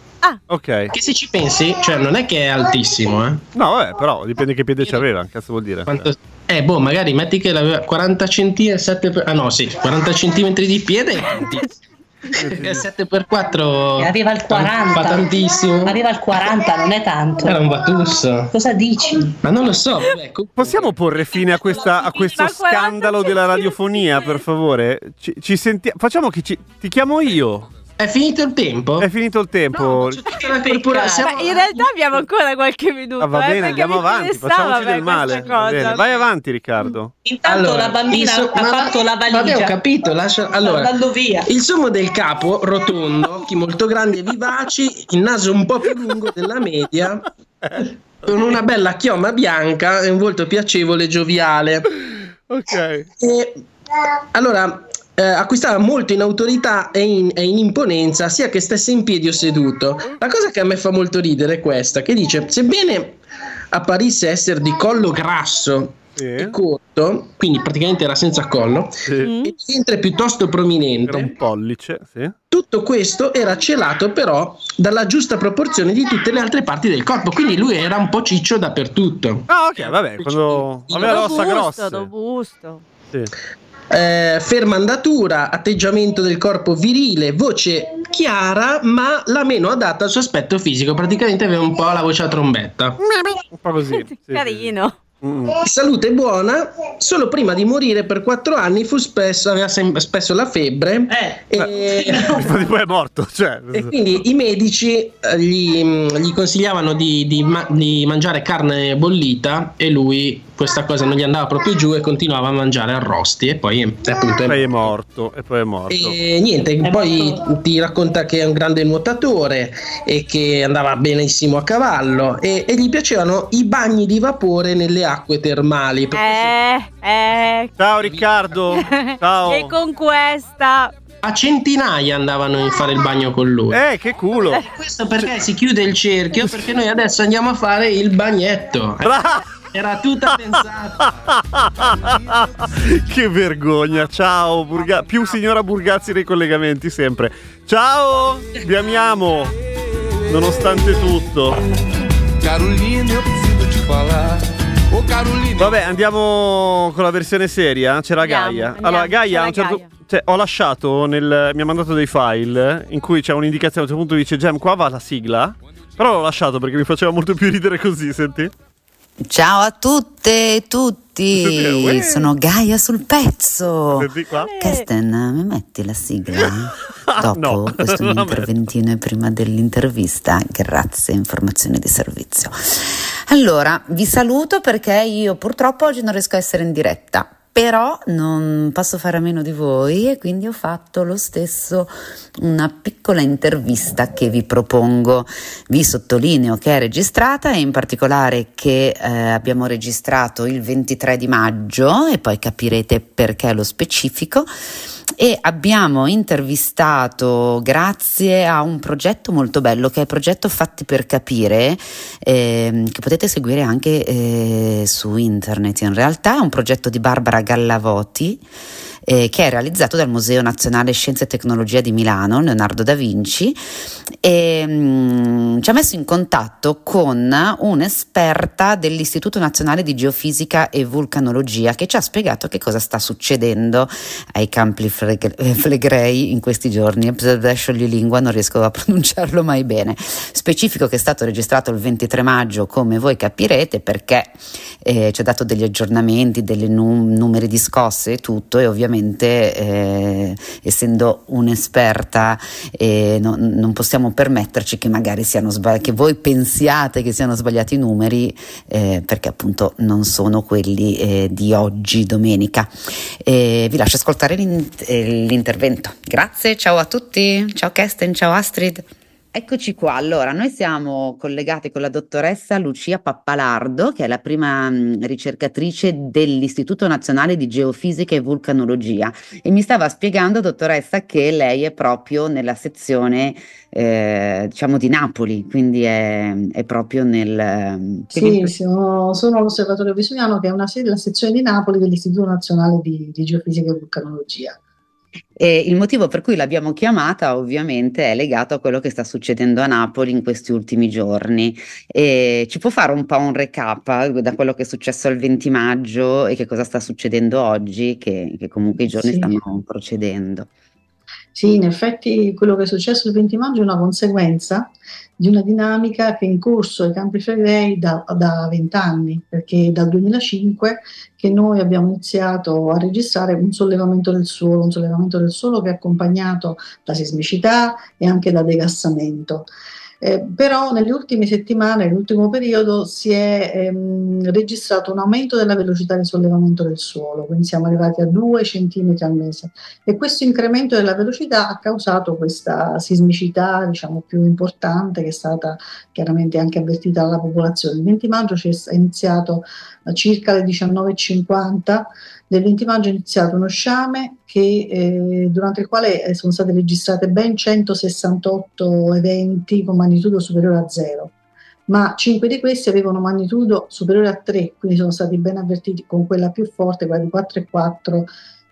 Ok. Che se ci pensi, cioè non è che è altissimo, eh. No, vabbè, però dipende che piede c'aveva, cazzo vuol dire. Quanto- Eh, boh, magari metti che aveva quaranta centimetri, sette per... ah no, sì, quaranta centimetri di piede è tantissimo. Perché sette per quattro arriva al quaranta. fa tantissimo. Arriva al quaranta, non è tanto. Era un batusso. Cosa dici? Ma non lo so, ecco. Possiamo porre fine a, questa, a questo Ma quaranta scandalo della radiofonia, per favore? Ci, ci senti- Facciamo che ci... Ti chiamo io. È finito il tempo? È finito il tempo. C'è tutta la corpora- siamo- Ma in realtà abbiamo ancora qualche minuto. Ah, va eh, bene, perché andiamo mi avanti, interessava facciamoci a me del male. questa Va cosa. bene, vai avanti, Riccardo. Intanto la bambina il ha ma- fatto la valigia. Vabbè, ho capito. Lascia... Allora, Sta andando via. il sommo del capo, rotondo, occhi molto grandi e vivaci, il naso un po' più lungo della media, con una bella chioma bianca e un volto piacevole e gioviale. Ok. E, allora, eh, acquistava molto in autorità e in, e in imponenza, sia che stesse in piedi o seduto. La cosa che a me fa molto ridere è questa, che dice, sebbene apparisse essere di collo grasso e corto, quindi praticamente era senza collo, Sì. e ventre piuttosto prominente. Era un pollice, sì. Tutto questo era celato però dalla giusta proporzione di tutte le altre parti del corpo, quindi lui era un po' ciccio dappertutto. Ah, ok, vabbè, quando aveva le ossa grosse. robusto. Sì. Eh, ferma andatura, atteggiamento del corpo virile, voce chiara ma la meno adatta al suo aspetto fisico, praticamente aveva un po' la voce a trombetta. Un po' così. sì, Carino. Salute buona, solo prima di morire per quattro anni fu spesso, aveva sem- spesso la febbre e, Infatti poi è morto, cioè. e quindi i medici eh, gli, gli consigliavano di, di ma- di mangiare carne bollita e lui questa cosa non gli andava proprio giù e continuava a mangiare arrosti e poi eh, appunto Poi è morto, e poi è morto. e niente, poi ti racconta che è un grande nuotatore e che andava benissimo a cavallo e, e gli piacevano i bagni di vapore nelle acque termali. Eh, eh. Ciao Riccardo. Ciao. E con questa. A centinaia andavano a fare il bagno con lui. Eh, che culo. Questo perché si chiude il cerchio, perché noi adesso andiamo a fare il bagnetto. Era tutta pensata. Che vergogna. Ciao Burga- più signora Burgazzi nei collegamenti sempre. Ciao, vi amiamo nonostante tutto. Carolina, eu preciso te falar. Ô Carolina. Vabbè, andiamo con la versione seria. C'era Andiamo, Gaia. andiamo, Allora, Gaia, c'era a un certo Gaia. cioè, ho lasciato nel. Mi ha mandato dei file in cui c'è un'indicazione. A un certo punto dice: Gem, qua va la sigla. Però l'ho lasciato perché mi faceva molto più ridere così, senti? Ciao a tutte e tutti, Uè. sono Gaia sul pezzo. Senti qua. Kesten, mi metti la sigla? Dopo No, questo mio non la interventino e prima dell'intervista, grazie, informazioni di servizio. Allora, vi saluto perché io purtroppo oggi non riesco a essere in diretta. Però non posso fare a meno di voi e quindi ho fatto lo stesso una piccola intervista che vi propongo. Vi sottolineo che è registrata e in particolare che eh, abbiamo registrato il ventitré di maggio e poi capirete perché lo specifico. E abbiamo intervistato grazie a un progetto molto bello che è il progetto Fatti per Capire, eh, che potete seguire anche eh, su internet. In realtà è un progetto di Barbara Gallavoti eh, che è realizzato dal Museo Nazionale Scienze e Tecnologia di Milano, Leonardo da Vinci, e mh, ci ha messo in contatto con un'esperta dell'Istituto Nazionale di Geofisica e Vulcanologia che ci ha spiegato che cosa sta succedendo ai Campi Flegrei in questi giorni. Adesso gli lingua, non riesco a pronunciarlo mai bene. Specifico che è stato registrato il ventitré maggio, come voi capirete, perché eh, ci ha dato degli aggiornamenti, dei num- numeri di scosse e tutto, e ovviamente eh, essendo un'esperta eh, no, non possiamo permetterci che magari siano sbagliati, che voi pensiate che siano sbagliati i numeri, eh, perché appunto non sono quelli eh, di oggi domenica. Eh, vi lascio ascoltare l'intervento. Grazie, ciao a tutti, ciao Kesten, ciao Astrid. Eccoci qua, allora noi siamo collegati con la dottoressa Lucia Pappalardo, che è la prima mh, ricercatrice dell'Istituto Nazionale di Geofisica e Vulcanologia, e mi stava spiegando, dottoressa, che lei è proprio nella sezione eh, diciamo di Napoli, quindi è, è proprio nel... Sì, sono, sono all'Osservatorio Vesuviano, che è una sede, la sezione di Napoli dell'Istituto Nazionale di, di Geofisica e Vulcanologia. E il motivo per cui l'abbiamo chiamata ovviamente è legato a quello che sta succedendo a Napoli in questi ultimi giorni. E ci può fare un po' un recap da quello che è successo il venti maggio e che cosa sta succedendo oggi, che, che comunque i giorni Sì. stanno procedendo. Sì, in effetti quello che è successo il venti maggio è una conseguenza di una dinamica che è in corso ai Campi Flegrei da, da vent'anni, perché è dal duemilacinque che noi abbiamo iniziato a registrare un sollevamento del suolo, un sollevamento del suolo che è accompagnato da sismicità e anche da degassamento. Eh, però nelle ultime settimane, nell'ultimo periodo, si è ehm, registrato un aumento della velocità di sollevamento del suolo, quindi siamo arrivati a due centimetri al mese, e questo incremento della velocità ha causato questa sismicità, diciamo, più importante, che è stata chiaramente anche avvertita dalla popolazione. Il venti maggio è iniziato a circa le diciannove e cinquanta del venti maggio, è iniziato uno sciame che, eh, durante il quale sono state registrate ben centosessantotto eventi con magnitudo superiore a zero. ma cinque di questi avevano magnitudo superiore a tre, quindi sono stati ben avvertiti con quella più forte, quella di quattro virgola quattro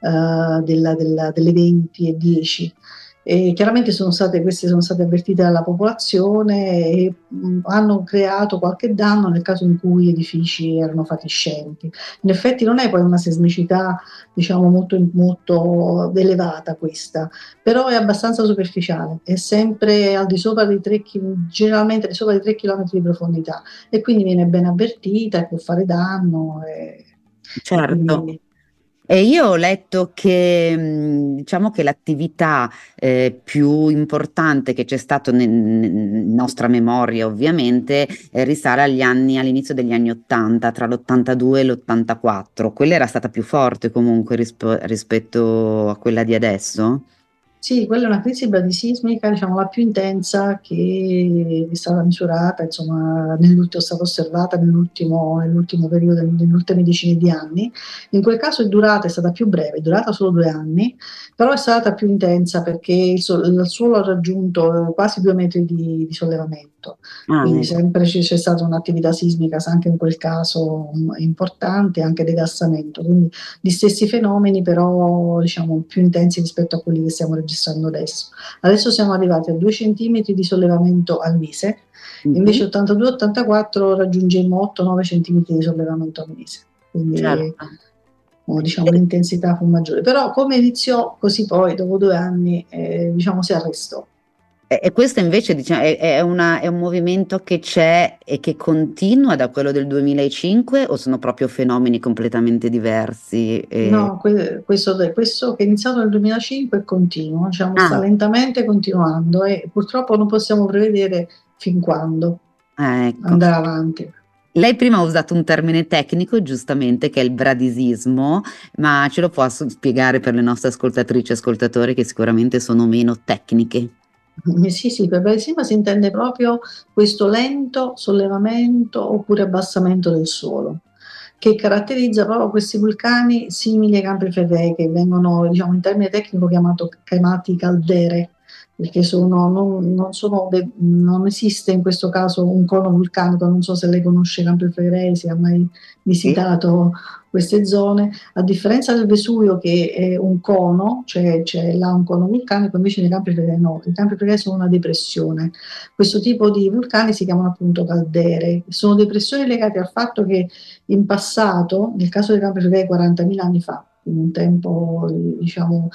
eh, della, della, delle venti e dieci. E chiaramente sono state, queste sono state avvertite dalla popolazione e mh, hanno creato qualche danno nel caso in cui gli edifici erano fatiscenti. In effetti non è poi una sismicità, diciamo, molto, molto elevata questa, però è abbastanza superficiale, è sempre al di sopra di tre, generalmente al di sopra di tre chilometri di profondità, e quindi viene ben avvertita e può fare danno. E, Certo. e quindi, E io ho letto che, mh, diciamo che l'attività eh, più importante che c'è stato nel- nella nostra memoria, ovviamente, eh, risale agli anni, all'inizio degli anni ottanta, tra l'ottantadue e l'ottantaquattro. Quella era stata più forte comunque rispo- rispetto a quella di adesso? Sì, quella è una crisi bradisismica, diciamo, la più intensa che è stata misurata, insomma, nell'ultimo, è stata osservata nell'ultimo, nell'ultimo periodo, nelle ultime decine di anni. In quel caso è durata, è stata più breve, è durata solo due anni, però è stata più intensa perché il, sol- il suolo ha raggiunto quasi due metri di, di sollevamento. Ah, Quindi ecco. sempre ci- c'è stata un'attività sismica anche in quel caso mh, importante, anche degassamento. Quindi gli stessi fenomeni, però diciamo più intensi rispetto a quelli che stiamo registrando adesso. Adesso siamo arrivati a due centimetri di sollevamento al mese, invece Mhm. ottantadue ottantaquattro raggiungemmo otto nove centimetri di sollevamento al mese. Quindi Certo. oh, diciamo l'intensità fu maggiore. Però come iniziò, così poi dopo due anni eh, diciamo si arrestò. E, e questo invece diciamo, è, è una- è un movimento che c'è e che continua da quello del duemilacinque o sono proprio fenomeni completamente diversi? E- No, que- questo, questo che è iniziato nel duemilacinque è continuo, diciamo, sta Ah, lentamente continuando e purtroppo non possiamo prevedere fin quando ah, ecco. andrà avanti. Lei prima ha usato un termine tecnico, giustamente, che è il bradisismo, ma ce lo può s- spiegare per le nostre ascoltatrici e ascoltatori che sicuramente sono meno tecniche? Eh, Sì, sì, per bradisismo si intende proprio questo lento sollevamento oppure abbassamento del suolo, che caratterizza proprio questi vulcani simili ai Campi Flegrei, che vengono, diciamo, in termine tecnico chiamato, chiamati caldere, perché sono, non, non sono de- non esiste in questo caso un cono vulcanico, non so se lei conosce i Campi Flegrei, se ha mai visitato queste zone, a differenza del Vesuvio che è un cono, cioè c'è là un cono vulcanico, invece nei Campi Flegrei no, i Campi Flegrei sono una depressione. Questo tipo di vulcani si chiamano appunto caldere, sono depressioni legate al fatto che in passato, nel caso dei Campi Flegrei quarantamila anni fa, in un tempo diciamo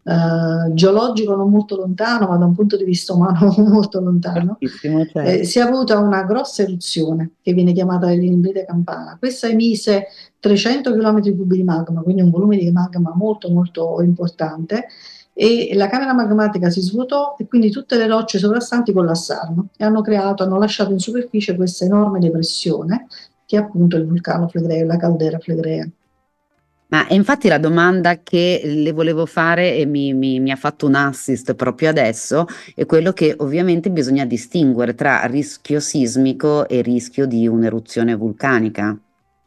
eh, geologico non molto lontano, ma da un punto di vista umano molto lontano, Tantissimo, eh, certo. si è avuta una grossa eruzione che viene chiamata l'Ilimbrite Campana. Questa emise trecento chilometri cubi di magma, quindi un volume di magma molto molto importante, e la camera magmatica si svuotò e quindi tutte le rocce sovrastanti collassarono e hanno creato, hanno lasciato in superficie questa enorme depressione che è appunto il vulcano Flegreo, la caldera Flegrea. Ma e infatti la domanda che le volevo fare e mi, mi- mi ha fatto un assist proprio adesso è quello che ovviamente bisogna distinguere tra rischio sismico e rischio di un'eruzione vulcanica.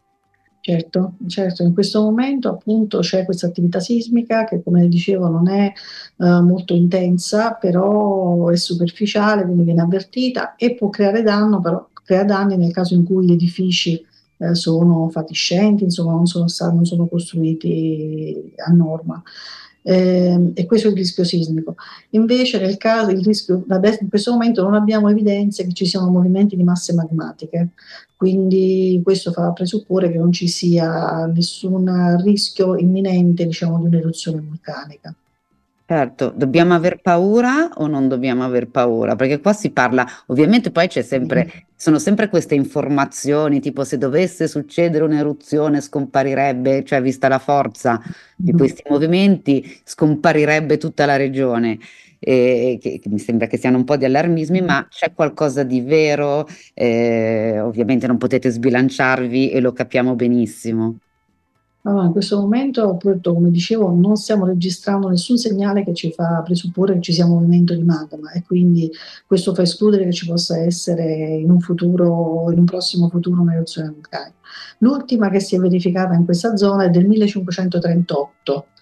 Certo, certo, in questo momento appunto c'è questa attività sismica che come dicevo non è eh, molto intensa, però è superficiale, quindi viene avvertita e può creare danno, però crea danni nel caso in cui gli edifici eh, sono fatiscenti, insomma non sono, sta- non sono costruiti a norma. Ehm, e questo è il rischio sismico. Invece nel caso, il rischio, adesso in questo momento non abbiamo evidenze che ci siano movimenti di masse magmatiche, quindi questo fa presupporre che non ci sia nessun rischio imminente, diciamo, di un'eruzione vulcanica. Certo, dobbiamo aver paura o non dobbiamo aver paura? Perché qua si parla, ovviamente poi c'è sempre, sono sempre queste informazioni, tipo se dovesse succedere un'eruzione scomparirebbe, cioè vista la forza di questi movimenti, scomparirebbe tutta la regione. E che, che mi sembra che siano un po' di allarmismi, ma c'è qualcosa di vero, eh, ovviamente non potete sbilanciarvi e lo capiamo benissimo. Allora, in questo momento, appunto, come dicevo, non stiamo registrando nessun segnale che ci fa presupporre che ci sia un movimento di magma e quindi questo fa escludere che ci possa essere in un futuro, in un prossimo futuro, un'eruzione vulcanica. L'ultima che si è verificata in questa zona è del millecinquecentotrentotto,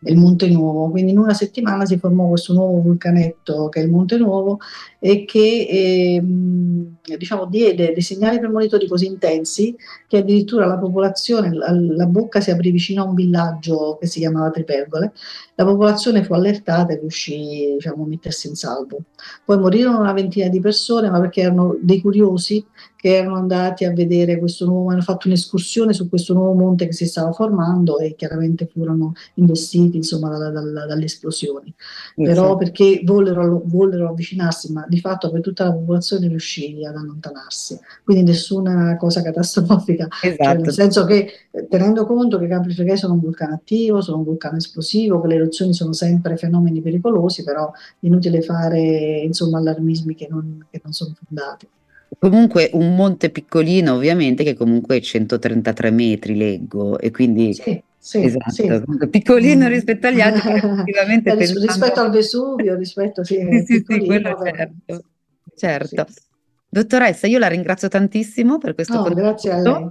il Monte Nuovo. Quindi in una settimana si formò questo nuovo vulcanetto che è il Monte Nuovo e che ehm, diciamo, diede dei segnali premonitori così intensi che addirittura la popolazione, la, la bocca si aprì vicino a un villaggio che si chiamava Tripergole, la popolazione fu allertata e riuscì, diciamo, a mettersi in salvo. Poi morirono una ventina di persone, ma perché erano dei curiosi che erano andati a vedere questo nuovo, hanno fatto un'escursione su questo nuovo monte che si stava formando e chiaramente furono investiti, insomma, da, da, da, dalle esplosioni. Sì. Però perché vollero, vollero avvicinarsi, ma di fatto per tutta la popolazione riuscì ad allontanarsi. Quindi nessuna cosa catastrofica, Esatto. cioè, nel senso che eh, tenendo conto che i Campi Flegrei sono un vulcano attivo, sono un vulcano esplosivo, che le eruzioni sono sempre fenomeni pericolosi, però inutile fare, insomma, allarmismi che non, che non sono fondati. Comunque un monte piccolino, ovviamente, che comunque è centotrentatré metri, leggo, e quindi Sì, sì, esatto, sì. comunque piccolino rispetto agli altri, però effettivamente Eh, ris- pensando- rispetto al Vesuvio, rispetto sì, Sì, sì, sì, piccolino, quello però- certo. Certo. Dottoressa, io la ringrazio tantissimo per questo No, contributo grazie a lei.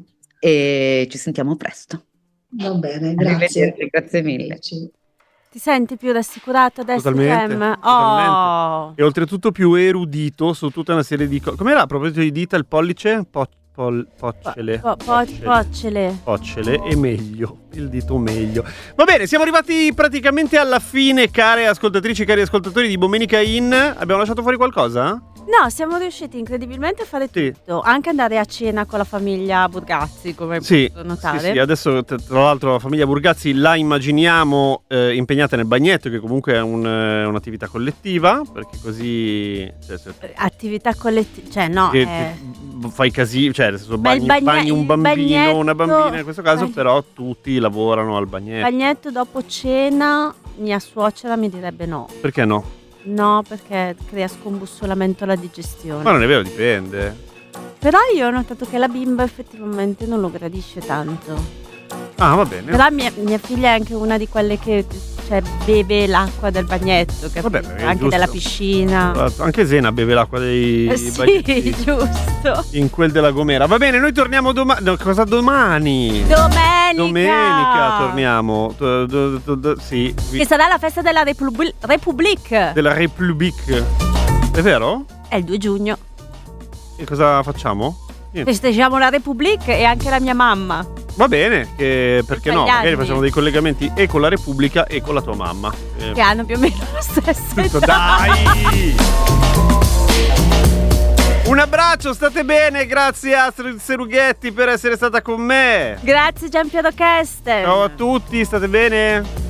e ci sentiamo presto. Va bene, grazie. Arrivederci, grazie mille. Ti senti più rassicurato adesso, Totalmente, Gem? totalmente. Oh. E oltretutto più erudito su tutta una serie di cose. Com'era a proposito di dita il pollice? Po- pol- poccele. Po- po- poccele. Poccele e meglio, il dito meglio. Va bene, siamo arrivati praticamente alla fine, care ascoltatrici, cari ascoltatori di Domenica In. Abbiamo lasciato fuori qualcosa? No, siamo riusciti incredibilmente a fare Sì. tutto, anche andare a cena con la famiglia Burgazzi, come hai Sì, potuto notare. sì, sì, adesso t- tra l'altro la famiglia Burgazzi la immaginiamo eh, impegnata nel bagnetto, che comunque è un, eh, un'attività collettiva, perché così cioè, se- Attività collettiva, cioè no, che- eh, che fai casino, cioè nel senso, Beh, il bagni, bagna- bagni un il bambino, bagnetto- una bambina in questo caso, eh. però tutti lavorano al bagnetto. bagnetto dopo cena, mia suocera mi direbbe no. Perché no? No, perché crea scombussolamento alla digestione. Ma non è vero, dipende. Però io ho notato che la bimba effettivamente non lo gradisce tanto. Ah, va bene. Però mia, mia figlia è anche una di quelle che cioè, beve l'acqua del bagnetto, capito? Vabbè, è anche giusto. della piscina. Anche Zena beve l'acqua dei Eh sì, bagnetti giusto. in quel della Gomera. Va bene, noi torniamo domani. No, cosa domani? Domenica. Domenica torniamo. Do- do- do- do- sì, vi- Che sarà la festa della Republ- Republic. della République. È vero? È il due giugno. E cosa facciamo? Niente. Festeggiamo la Republic e anche la mia mamma. Va bene, che- perché no? Tutti gli Magari anni. facciamo dei collegamenti e con la Repubblica e con la tua mamma. Eh, Che hanno più o meno la stessa Tutto, età. dai! Un abbraccio, state bene, grazie a Serughetti per essere stata con me. Grazie Giampiero Kester. Ciao a tutti, state bene?